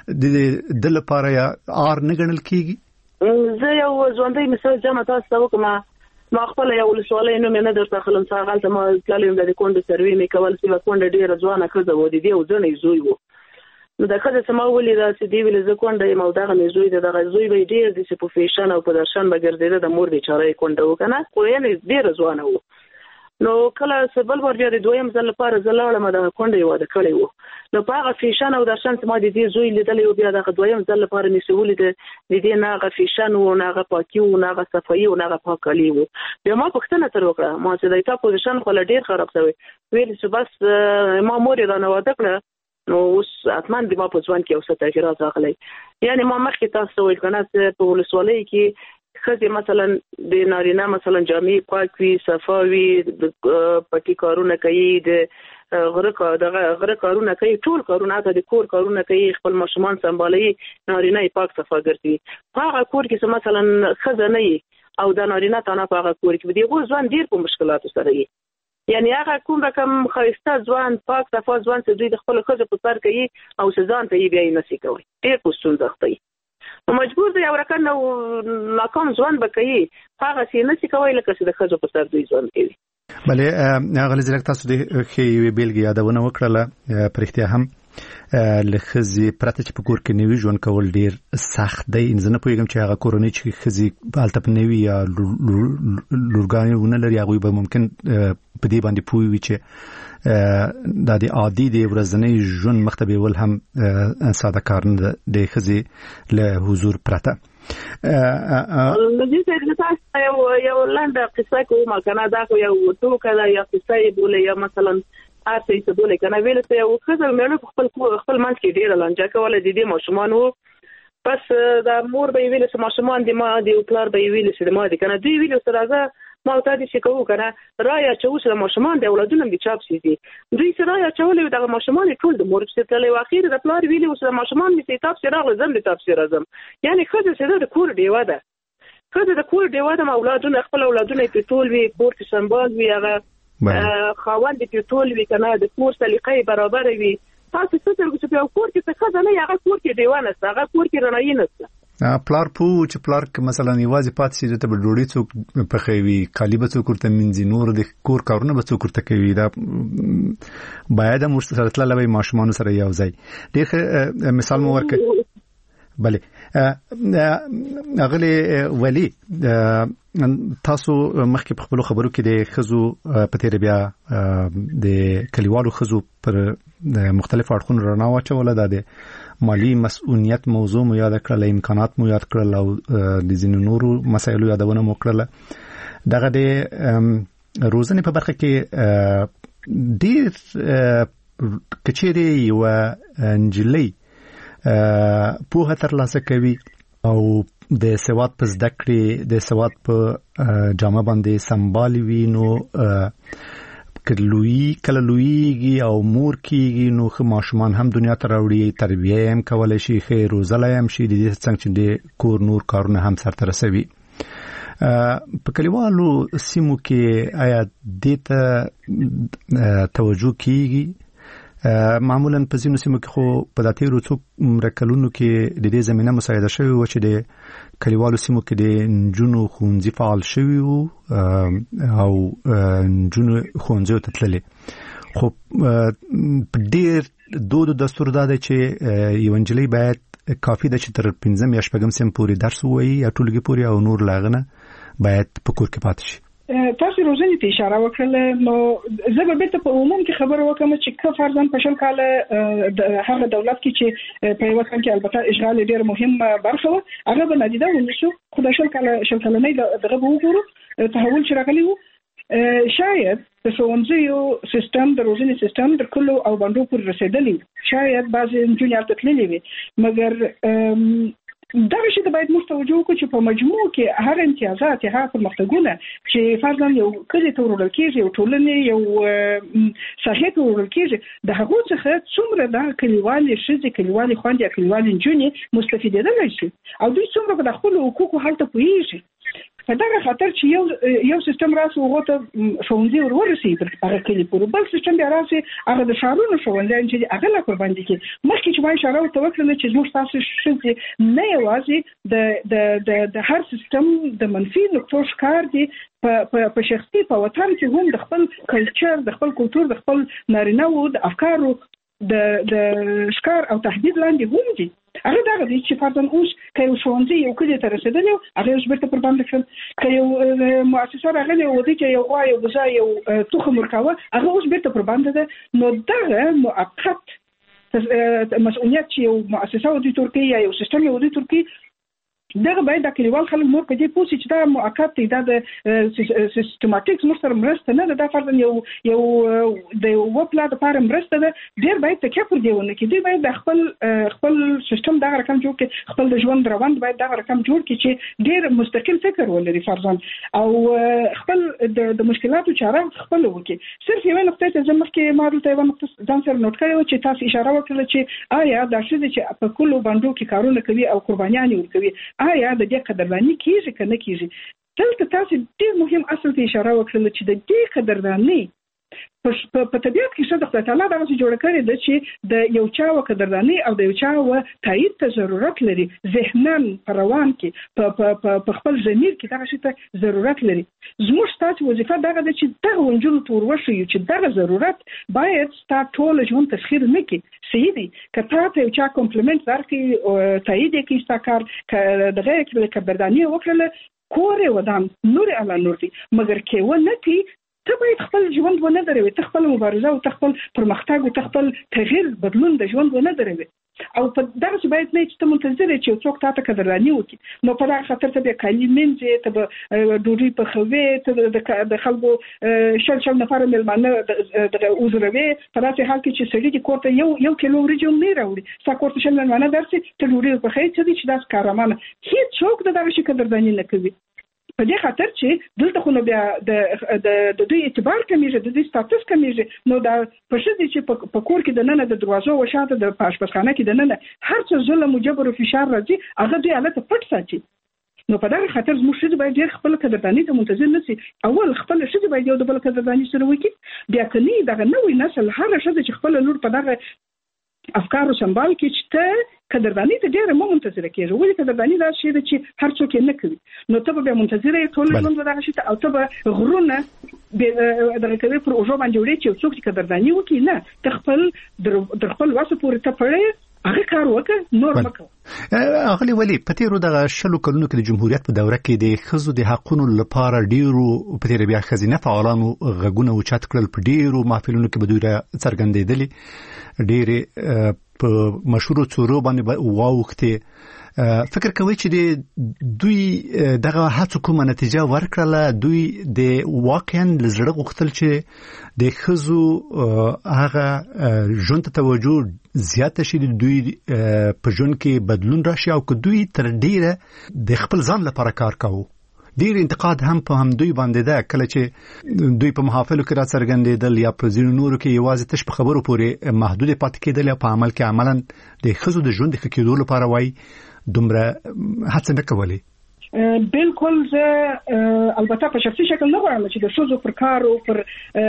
دا د لپاره یا آر نه ګڼل کېږي زه یو ژوندۍ مثال جمع تاسو ته وکړم ما خپل یو ولسوالۍ نوم یې نه درته خلم څه هغلته ما تللی د کونډې سروې مې کول چې کونډه ډېره ځوانه ښځه وه د دې یو ځڼی زوی و نو د ښځې څه ما ولیده چې دې ویلې زه کونډه یم او دغه مې زوی دی دغه زوی به یې ډېر دي چې په فیشن او په درشن به ګرځېده د مور بېچاره یې کونډه و که نه خو یعنې ډېره ځوانه و نو کله څه بل بار بیا د دویم ځل لپاره زه لاړم دغه کونډه یې واده کړی و نو په هغه فیشن او درشن ما د دې زوی لیدلې او بیا د دویم ځل لپاره مې سهولې د دې نه هغه فیشن او نه هغه پاکي او نه هغه صفایي او نه هغه پاکالي وو. بیا ما پوښتنه تر وکړه ما چې دا تا پوزیشن خو ډیر خراب شوی ویل چې بس ما مور را نه واده کړه نو اوس اتمن د ما په ځوان کې اوسه تغیرات راغلي. یعنی ما مخکې تاسو ویل کنه چې په ولسوالۍ کې خځې مثلا د نارینه مثلا جامې پاک وي صفا وي پټي کارونه کوي د غره دغه غره کارونه کوي ټول کارونه ته د کور کارونه کوي خپل ماشومان سمبالي نارینه پاک صفا ګرځي. هغه کور کې مثلا خځه نه او د نارینه تنه په هغه کور کې دی غو ځوان ډیر په مشکلاتو سره وي. یعنی هغه کوم رقم خاصه ځوان پاک صفا ځوان چې دوی د خپل خځه په سر کوي او ځان ته یې بیا یې نسی کوي ډیر پوښتنه ځخته مجبور دی او رکن نو ناکام ځوان بکوي هغه څه نسی کوي لکه چې د خځو په سر دوی ځوان کوي. بلې هغه لزرک تاسو د خې بیلګې یادونه وکړه پرختیا هم لخزي پرته چې په کور کې نیوي ژوند کول ډیر سخت دی. انځنه پوهیږم چې هغه کورونی چې خزي بالته په نیوي یا لورګانی ونه لري هغه به ممکن په دې باندې پوي وي چې د دې عادي دی ورځنی ژوند مختبي ول هم ساده کار نه دی خزي له حضور پرته. لږه څه تاسو یو یو لاندې قصه کومه کنه دا خو یو تو کله یا قصه بوله یا مثلا ارته څه بوله کنه ویل ته یو خزر مېنو خپل خپل منځ کې ډیر لانجه کوله د دې ماشومان وو بس دا مور به ویل چې ماشومان دي ما دی او پلار به ویل چې ما دي کنه دوی ویل چې راځه ما ته دې څه کوو کنه رایا چې اوس د ماشومان د اولادونو د چاپ سي دي دوی چې رایا چولې د ماشومان ټول د مور څخه تللی واخیر د پلار ویل چې د ماشومان د کتاب سره راغلم د کتاب سره راځم یعنی خزر سره د کور دیوا ده خزر د کور دیوا ده اولادونه خپل اولادونه په ټول وی کور کې سمبال وی هغه خاوند په ټول وی کنه د کور سلیقې برابر وي تاسو څه ترګو چې په کور کې څه خزر نه هغه کور کې دیوانه هغه کور کې رڼایي نشته. پلار پو چې پلار ک مثلا یوازې پات سي ته ډوډۍ څوک په خوي کالی به څوک ورته منځي نور د کور کارونه به څوک ورته کوي دا باید موږ سره تل لوي ماشومان سره یو ځای ډېر مثال مو ورکړ. بله اغلی ولی تاسو مخکې په خپل خبرو کې د خزو په تیر بیا د کلیوالو خزو پر مختلف اړخونو رڼا واچوله د مالی مسؤلیت موضوع مو یاد کړل امکانات مو یاد کړل او د ځینو نورو مسایلو یادونه مو کړل دغه د روزنې په برخه کې ډیر کچېری یو انجلی پوهه ترلاسه کوي او د سواد په زده کړې د سواد په جامه باندې سمبالي وي نو کلوي کله لویږي او مور کیږي نو خو ماشومان هم دنیا ته راوړي تربیه هم کولای شي خیر روزله هم شي د دې څنګه چې د کور نور کارونه هم سره رسوي. په کلیوالو سیمو کې آیا دې ته توجه کیږي؟ معمولا په ځینو سیمو کې خو په داتیرو څو مرکلونو کې د دې زمينه مساعده شوی و چې د کلیوالو سیمو کې د نجونو ښوونځي فعال شوی وو او نجونو ښوونځیو ته تللې خو په ډېر دود دستور دا دی چې یو نجلۍ باید کافي ده چې تر پنځم یا شپږم سیم پورې درس ووایي یا ټولګي پورې او نور لاغنه باید په کور کې پاتې شي. تاسو روزنې ته اشاره وکړه نو زه به بیرته په عموم کې خبره وکم چې که فرضاً په شل کال هغه دولت کې چې په یو ځل کې البته اشغال ډېر مهم برخه و هغه به نادیده ونیسو خو د شل کال شل کلنۍ دغه به وګورو تحول چې راغلی و شاید د ښوونځیو سیستم د روزنې سیستم د کلو او باندې پورې رسیدلی شاید بعضې نجونې هلته تللې وي مګر دغه شی د باید موږ توجه وکړو چې په مجموع کې هر امتیازات هغه پرمختګونه چې فرضاً یو کلی ته وروړل کېږي یو ټولنې یو ساحې ته وروړل کېږي د هغو څخه څومره دغه کلیوالې ښځې کلیوالې خویندې یا کلیوالې نجونې مستفیدېدلی شي او دوی څومره په د خپلو حقوقو هلته پوهېږي. په دغه خاطر چې یو یو سیستم راسي هغه ته ښوونځي ورورسېږي هغه کلي پورې بل سیستم بیا راسي هغه د ښارونو ښوونځیان چې هغه لا قرباني کوي مخکې چې ما اشاره ورته وکړله چې زموږ ستاسو ښځې نه یوازې د د د د هر سیستم د منفي نقطو ښکار دي په په شخصي په وطن کې هم د خپل کلچر د خپل کلتور د خپل نارینه‌وو د افکارو د د ښکار او تهدید لاندې هم دي. هغه دغه دي چې فرضاً اوس که یو ښوونځي یو کلي ته رسېدلی هغه اوس بېرته پر باندې کړل که یو مؤسسه راغلې وه چې یو غوا یو بوزه یو تخم ورکاوه هغه اوس بېرته پر باندې ده نو دغه مؤقت مسؤلیت چې یو مؤسسه ودی ترکیه یا یو سیستم ودی ترکیه دغه باید د کلیوال خلک مور په دې پوښتنه چې دا موقت دی دا سیستماتیک مستر مرسته نه ده فرضاً یو یو د وپلا د پاره مرسته ده ډیر باید تکیه پر دیونه کې دی باید د خپل خپل سیستم دا رقم جوړ کړي خپل د ژوند روند باید دا رقم جوړ کړي چې ډیر مستقل فکر ولري فرضاً او خپل د مشکلاتو چاره خپل وکړي صرف یو نقطه ته زموږ کې مارو ته یو نقطه ځان سره نوٹ کړو چې تاسو اشاره وکړه چې آیا دا شې چې په کلو باندې کې کارونه کوي او قربانيان ورکوي آیا د دې قدردانی کیږي کنه کیږي دلته تاسو ډیر مهم اصل ته اشاره وکړه چې د دې قدردانی په طبيعت کې څه د خدای تعالی دغه جوړ کړی د چې د یو چا و قدردانی او د یو چا و تایید ته ضرورت لري ذهنن روان کې په په خپل ضمیر کې دغه شی ته ضرورت لري زموږ ستاسو وظیفه دغه د چې دغه ونجونو تور وشي چې دغه ضرورت باید ستاسو ټول ژوند تسخير نه کړي صحیح دی کته ته یو چا کمپلیمنت ورکړي تایید کې استکار دغه کې قدردانی وکړه کور ودان نور علی نور دی مګر کې و نه کی ته باید خپل ژوند ونه دروي ته خپل مبارزه او ته خپل پرمختګ او ته خپل تغییر بدلون د ژوند ونه دروي او په دغه باید نه چې ته منتظر چې څوک تاسو قدردانی وکړي نو په دغه خاطر ته به کلی منځه ته به ډوډۍ په خوي ته د خلکو شل شل نفر ملمانه د اوزروي په داسې حال کې چې سړي د کوټه یو یو کیلو ورجو نه راوړي سا کوټه شل ملمانه درسي ته ډوډۍ په خوي ته چې داس کارمانه هیڅ څوک دغه شي قدردانی نه کوي په دې خاطر چې دلته خو نو بیا د د دوی اعتبار کمیږي د دوی سټاتس کمیږي نو دا په شدي چې په کور کې د نن د دروازو وشاته د پاشپخانه کې د نن هر څه ظلم او جبر او فشار راځي هغه دوی حالت پټ ساتي نو په دغه خاطر زموږ شته باید ډېر خپل قدردانی ته منتظر نشي اول خپل شته باید یو د بل قدردانی سره وکړي بیا کني دغه نوې نسل هر شته چې خپل لور په دغه افکارو سمبال کې چې قدردانی ته ډېر مو منتظر کېږي ولې قدردانی دا شی چې هر څوک نه کوي نو ته به منتظر یې ټول ژوند دغه شی ته او ته به غرونه دغه کوي پر اوجو باندې وړي چې څوک قدردانی وکړي نه ته خپل در خپل واسه پورې ته پړې هغه کار وکړه نور مکو اغلی ولی پتیرو دغه شلو کلونو کې د جمهوریت په دوره کې د خزو د حقونو لپاره ډیرو پتیر بیا خزینه فعالانو غږونه او چت کړل په ډیرو محفلونو کې بدوره څرګندېدلې ډېر په مشهور څورو باندې واوخته فکر کوي چې دوی دغه هڅو کومه نتیجه ورکړله دوی د واقعا لزړه غوښتل چې د خزو هغه ژوند ته توجه زیاته شي دوی په ژوند کې بدلون راشي او که دوی تر ډیره د خپل ځان لپاره کار کوي ډیر انتقاد هم په هم دوی باندې ده کله چې دوی په محافلو کې را څرګندېدل یا په ځینو نورو کې یوازې تش په خبرو پورې محدود پاتې کېدل یا په عمل کې عملاً د ښځو د ژوند د ښه کېدو لپاره وایي دومره هڅه نه کولې بالکل زه البته په شخصي شکل نه غواړم چې د ښځو پر کار او پر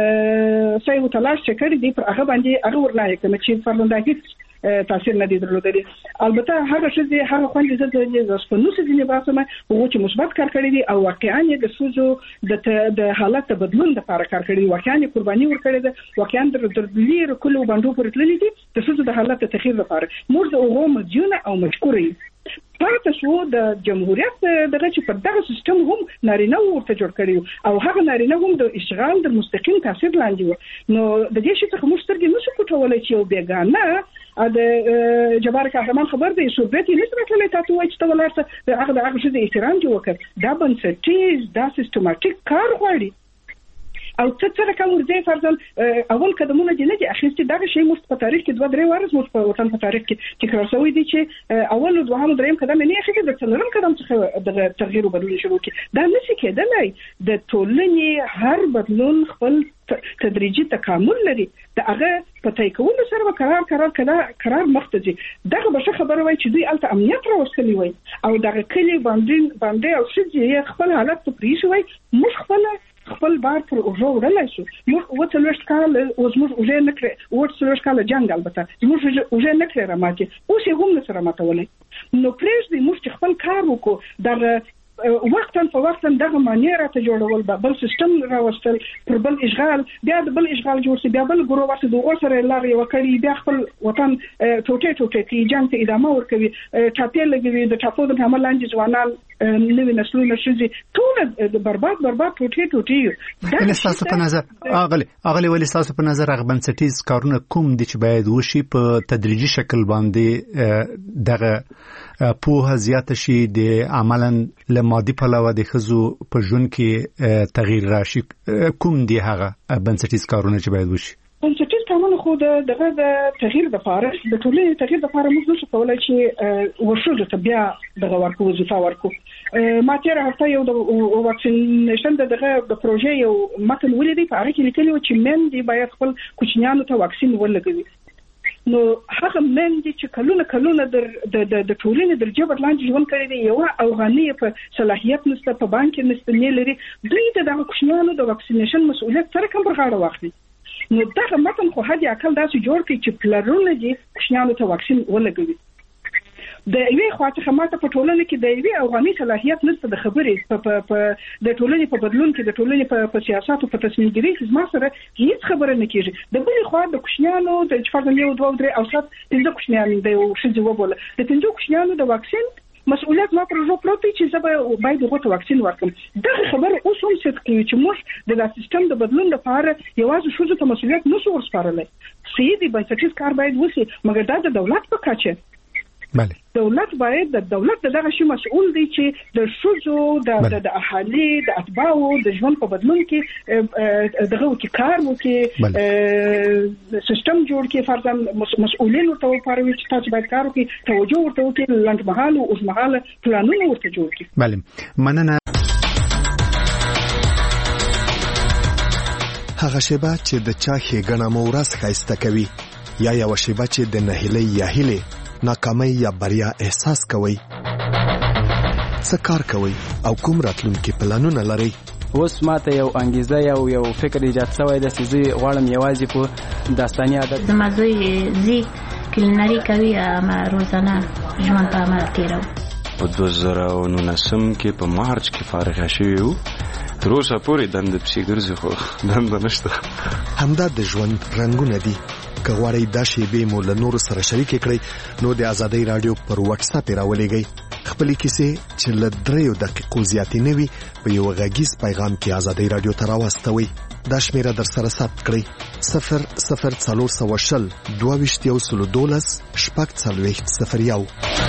صحیح تلاش چې کړی دی پر هغه باندې هغه ورلای کوم چې فرلنداګي تاثیر نه دی درلودلی البته هغه چې هغه خوندې زده د سپنوس دي نه باسمه هغه چې مثبت کار کړی دی او واقعا د ښځو د حالت بدلون لپاره کار کړی دی واقعا قرباني ورکړي دی واقعا د لیر کلو باندې پر تللی دي د ښځو د حالت تخیر لپاره موږ د هغه مدیونه او مشکوري پاتې شو د جمهوریت دغه چې په دغه سیستم هم نارینه ورته جوړ کړی او هغه نارینه هم د اشغال د مستقیم تاثیر لاندې و نو د دې شي څخه موږ سترګې نشو کوټولای چې یو بیگانه د جبار قهرمان خبر دی سوبیت یې نسبت لري تاسو وایي چې ولرته هغه د هغه شې احترام دی وکړ دا بنسټیز دا سیستماتیک کار غواړي او څه څه رقم ورځي فرضاً اول قدمونه دي نه دي اخیستي دغه شی مست په تاریخ کې دوه درې وارز مست په وطن په تاریخ کې تکرار شوی دی چې اول او دوهم دریم قدم نه اخیستي د څلورم قدم څخه د تغییر او بدلون شروع کی دا نشي کېدلای د ټولنې هر بدلون خپل تدریجي تکامل لري د هغه په تای کولو سره قرار قرار کړه قرار مختزي دغه به خبره وای چې دوی الته امنیت راوستلی وای او دغه کلی باندې باندې او چې خپل حالت په پریښوي مخ خپل خپل بار پر اوجو ورلای شو موږ وته لږ کال او موږ اوجه نکړه وته لږ کال جنگ البته موږ اوجه نکړه راماتي او څه هم نه سره ماتولای نو پرېږ دې موږ خپل کار وکړو د وختن په وختن دغه مانیره ته جوړول بل سیستم راوستل پر بل اشغال بیا د بل اشغال جوړ شي بیا بل ګروه ورته د اوسره لاري وکړي بیا خپل وطن ټوټه ټوټه کې جنگ ته ادامه ورکوي ټاپې لګوي د ټاپو د عمل لاندې ځوانان نوې نسلونه شې ټول برباد برباد ټوټې ټوټې دا تاسو په نظر اغلی اغلی ولې تاسو په نظر هغه بنسټیز کارونه کوم دي چې باید وشي په تدریجي شکل باندې دغه پوهه زیاته شي د عملاً له مادي پلوه د خزو په ژوند کې تغییر راشي کوم دي هغه بنسټیز کارونه چې باید وشي بنسټیز کارونه خو دغه د تغییر لپاره د ټولنې تغییر لپاره موږ نشو کولای چې ورشو ته بیا دغه ورکو وظیفه ورکو ما تیر هفته یو د واکسینیشن دغه د پروژې یو متن ولیدي په هغه کې لیکلي و چې من دی باید خپل کوچنیانو ته واکسین ولګوي نو هغه من دي چې کلونه کلونه د د د ټولنې د جبر لاندې ژوند کړی دی یو افغاني په صلاحیت نشته په بانک نشته نه لري دوی د کوچنیانو د واکسینیشن مسؤلیت سره کوم برغاړه واخلي نو دغه متن خو هدي عقل داسې جوړ کړي چې پلرونه دي کوچنیانو ته واکسین ولګوي د یوې خواته خماته په ټولنه کې د یوې افغاني صلاحیت نشته د خبرې په په د ټولنې په بدلون کې د ټولنې په په سیاست او په تصمیم ګیرۍ کې ما سره هیڅ خبره نه کیږي د بلې خوا د کوچنیانو د فرضاً یو دوه درې او سات پنځه کوچنیانو د یو شذ وبول د پنځه کوچنیانو د واکسین مسؤلیت ما پر جو پروت چې زه باید غوته واکسین ورکړم دا خبره اوس هم څه کوي چې موږ د سیستم د بدلون لپاره یوازې شوزو ته مسؤلیت نشو ورسپارلای سیدی بنسټیز کار باید وشي مګر دا د دولت په کچه بله دولت باید د دولت دغه شی مسؤل دی چې د شوزو د د اهالي د اتباعو د ژوند په بدلون کې دغه وکي کار وکي سیستم جوړ کې فرضاً مسؤلین ورته پاروي چې تاسو باید کار وکي توجه ورته وکي لنډمهاله او اوسمهاله پلانونه ورته جوړ کړي بله مننه هغه شیبه چې د چا ښېګڼه مو ورځ ښایسته کوي یا یو شیبه چې د نهیلۍ یا هیلې ناکامۍ یا بریا احساس کوي څه کار کوي او کوم راتلونکي پلانونه لري اوس ماته یو انګیزه یو یو فکر ایجاد شوی د چې غواړم یوازې په داستاني عادت د مزوی زی کلینری کوي ما روزانه ژوند په عمل تیرو په دوه زره او نولسم کې په مارچ کې فارغ شوی وو تر اوسه پورې دند پسې ګرځي خو دند نشته همدا د ژوند رنگونه دي که غواړئ دا شیبې مو له نورو سره شریکې کړئ نو د ازادۍ رادیو پر واتس اپ راولېږئ خپلې کیسې چې له دریو دقیقو زیاتې نه وي په یو غږیز پیغام کې ازادۍ رادیو ته راواستوئ دا شمیره در سره ثبت کړئ صفر صفر څلور سوه شل دوه ویشت یو سلو دولس شپږ څلوېښت صفر یو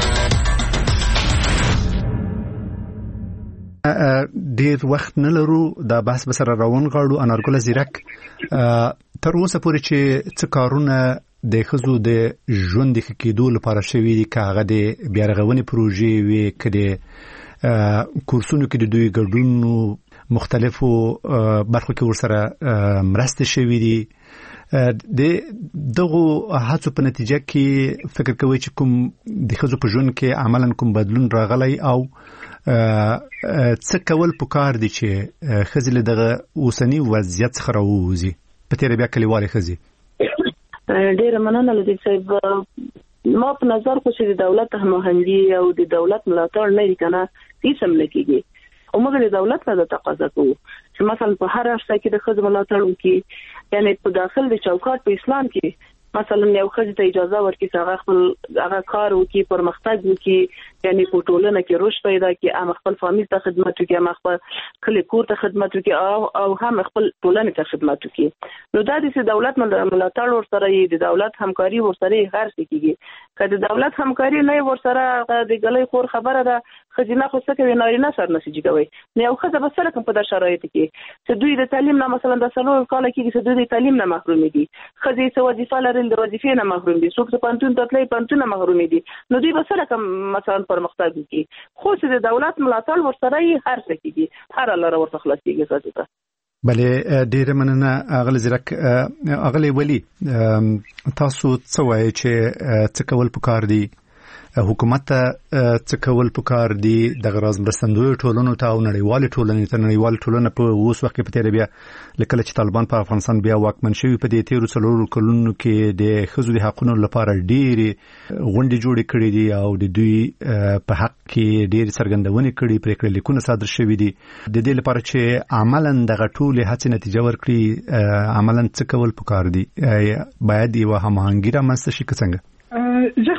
ډیر وخت نه لرو دا بحث به سره روان غواړو انارګل زیرک تر اوسه پورې چې څه کارونه د ښځو د ژوند د ښه کېدو لپاره شوي دي که هغه د بیا رغونې پروژې وي که د کورسونو کې د دوی ګډون مختلفو برخو کې ورسره مرستې شوي دي د دغو هڅو په نتیجه کې فکر کوئ چې کوم د ښځو په ژوند کې عملاً کوم بدلون راغلی او څه کول پکار دي چې ښځې له دغه اوسني وضعیت څخه راووځي په تېره بیا کلیوالې ښځې ډېره مننه لطیف صاحب ما په نظر خو چې د دولت هماهنګي او د دولت ملاتړ نه وي که نه هېڅ هم نه کېږي او موږ د دولت نه دا تقاضا کوو چې مثلا په هر هفته کې د ښځو ملاتړ وکړي یعنې په داخل د چوکاټ په اسلام کې مثلا یو ښځې ته اجازه ورکړي چې هغه خپل هغه کار وکړي پرمختګ وکړي یعنې په ټولنه کې رشد پیدا کړي هم خپل فامیل ته خدمت وکړي هم خپل کلي کور ته خدمت وکړي او او هم خپل ټولنې ته خدمت وکړي نو دا د دولت ملاتړ ورسره یې د دولت همکاري ورسره یې هر څه کېږي که د دولت همکاري نه ورسره د ګلۍ خور خبره ده ښځینه خو څه کوي نارینه سر نسجي کوي نو یو ښځه به څه رقم په دا شرایطو کې چې دوی د تعلیم نه مثلا د څلور کاله کېږي چې دوی د تعلیم نه محرومې دي ښځې څه وظیفه لري د وظیفې نه محروم دي څوک چې پوهنتون ته تللی پوهنتون نه محرومې دي نو دوی به څه رقم مثلا پرمختګ وکړي خو چې د دولت ملاتړ ورسره یې هر څه کېږي هره لاره ورته خلاصېږي ښځې ته بله ډیره مننه اغلی زیرک اغلی ولی تاسو څه وایي چې څه کول پکار دي حکومت ته څه کول پکار دي د غراز مرستندویو ټولنو ته او نړیوالې ټولنې ته نړیوال ټولنه په اوس وخت کې په تېره بیا لکه چې طالبان په افغانستان بیا واکمن شوي په دې تېرو څلورو کلونو کې د ښځو د حقونو لپاره ډېرې غونډې جوړې کړې دي او د دوی په حق کې ډېرې څرګندونې کړي پرېکړې لیکونه صادر شوي دي د دې لپاره چې عملاً دغه ټولې هڅې نتیجه ورکړي عملاً څه کول پکار دي باید یوه هماهنګي رامنځته شي که څنګه زه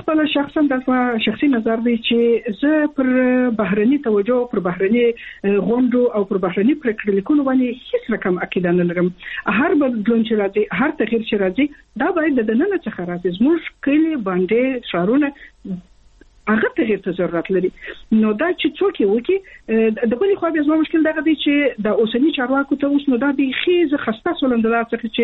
خپل شخصا د شخصي نظر دی چې زه پر بهرني توجه پر بهرني غونډو او پر بهرني پریکړلیکونو باندې هیڅ رقم عقیده نه لرم. هر بدلون چې راځي، هر تغییر چې راځي، دا باید د دننه څخه راځي. زموږ کلی باندې شهرونه هغه تغییر ته ضرورت لري. نو دا چې څوک یې وکړي، د بلې خوا بیا زما مشکل دغه دی چې د اوسني چارواکو ته اوس نو دا بیخي زه خسته شولم د دغه څخه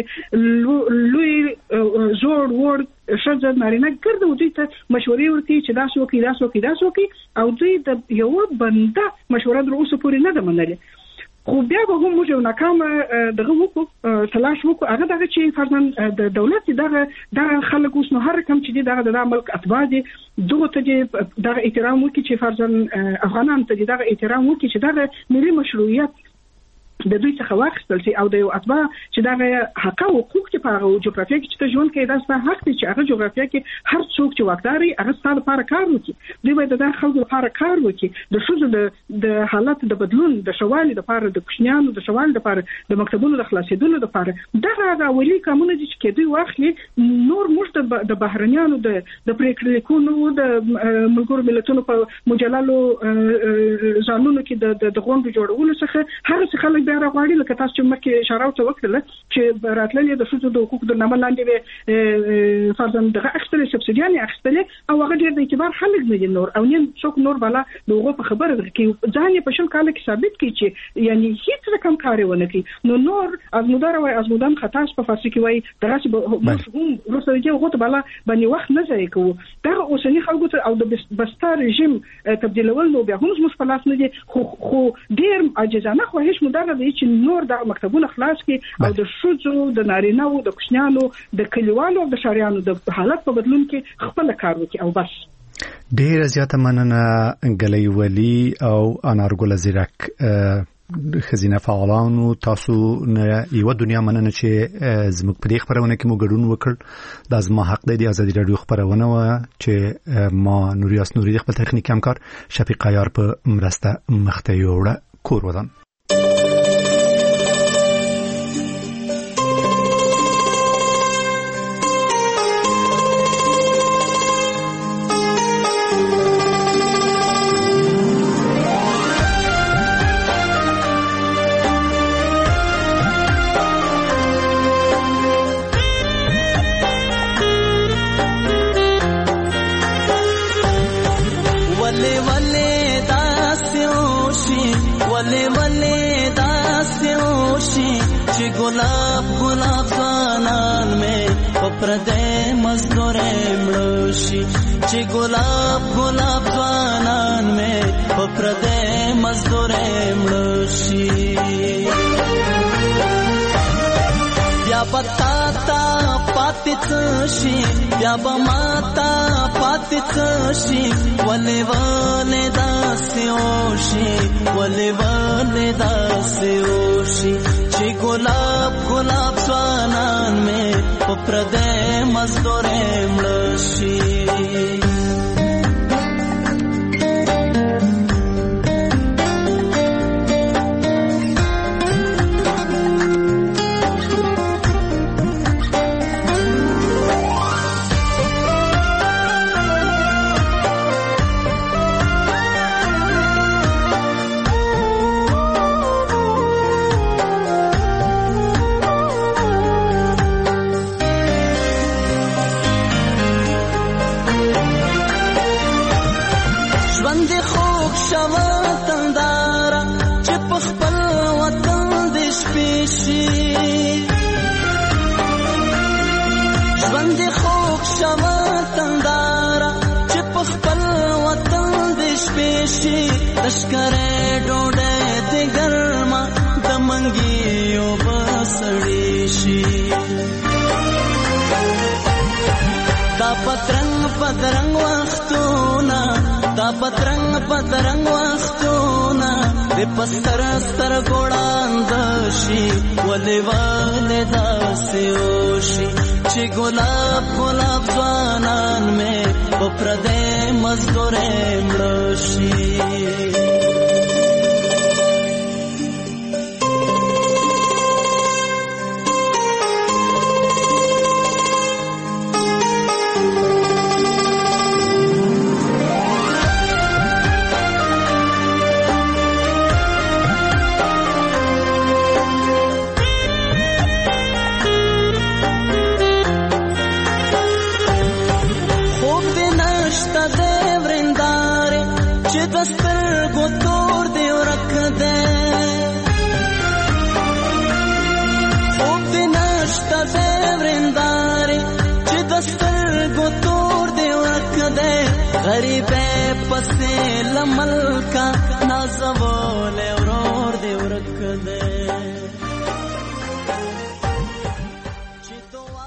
چې لوی زوړ وړ ښځه نارینه ګرده دوی ته مشورې ورکوي چې داسې وکړي داسې وکړي داسې وکړي، او دوی د یوه بنده مشوره تر اوسه پورې نه ده منلې. خو بیا به هم موږ یو ناکامه دغه وکړو، تلاش وکړو. هغه دغه چې فرضاً د دولت دغه دغه خلک اوس نو هر کم چې دي دغه د ملک اتباع دي، دغه ته دغه احترام وکړي چې فرضاً افغانان ته دغه احترام وکړي چې دغه ملي مشروعیت د دوی څخه واخیستل شي، او د یو اتباع چې دغه حق او حقوق چې په هغه جغرافیه کې چې ژوند کوي، دا ستاسو حق دی چې هغه جغرافیه کې هر څوک چې واکداري هغه ستاسو لپاره کار وکړي. دوی باید د خلکو لپاره کار وکړي، د ښځو د د حالت د بدلون، د شوالي لپاره، د کوچنیانو د شوالي لپاره، د مکتبونو د خلاصېدلو لپاره. دغه هغه اولي قانون دي چې دوی واخلي. نور موږ د بهرنیانو د د پریکړلیکونو د ملګرو ملتونو په مجللو ځانونو کې د د غونډو جوړولو څخه هغه خلک راغواړي، لکه تاسو چې مکه اشاره وکړه چې راتللې د ښځو د حقوقو د نامه لاندې فرضاً دغه اخیستلې سبسیډیانې اخیستلې، او هغه ډېر د اعتبار خلک نه دي نور، او نیم څوک نور بالا د هغو په خبره کوي، ځان یې په شل کاله کې ثابت کړي چې یعنی هیڅ رقم کار ونه کوي. نو نور ازمودار وای ازمودان خطاس په فارسي کې وای دغه چې هم وروسته یې هغه ته بالا باندې وخت نه ځای کوو. دغه اوسنی خلکو ته او د بستا رژیم تبدیلول نو بیا هم زموږ په لاس نه دي، خو خو ډېر عاجزانه خواهش مو دغه چې نور د مکتبونو خلاص کی او د شوزو د نارینه‌و د کوچنیانو د کلیوالو د شاریانو د حالت په بدلون کې خپل کار وکړي. او بس ډیر زیاته مننه ګلې ولی او انارګل زیرک خزینه فعالانو. تاسو نه یو دنیا مننه چې زموږ په دې خبرونه کې مو ګډون وکړ. د ازما حق دی ازادي رادیو خبرونه و چې ما نوریاس نوري خپل تخنیکی همکار شفیق عیار په مرسته مخته یوړه کور ودان. गुलाब गुलाब ज़ानान में पप्रदे मज़दूरे मृषि ची गुलाब गुलाब ज़ानान में पप्रदे मज़दूरे मृषि या बताता पातितशी या बमाता पातितशी वले वले दास्योशी वले वले दास्योशी ची गुलाब गुलाब ज़ानान में पप्रदे मज़दूरे मृषि लश्करे डोडे ते गर्मा दमंगियो बसड़ीशी दा पतरंग पतरंग वख्तूना दा पतरंग पतरंग वख्तूना दे पस्तर स्तर गोड़ांदशी वले वाले दास्योशी ची गुलाब गुलाब ज़ानान में पप्रदे मज़दूरे मृषि ورندارې چې دستر ګو تور دی ورک دی غریب پسې لمل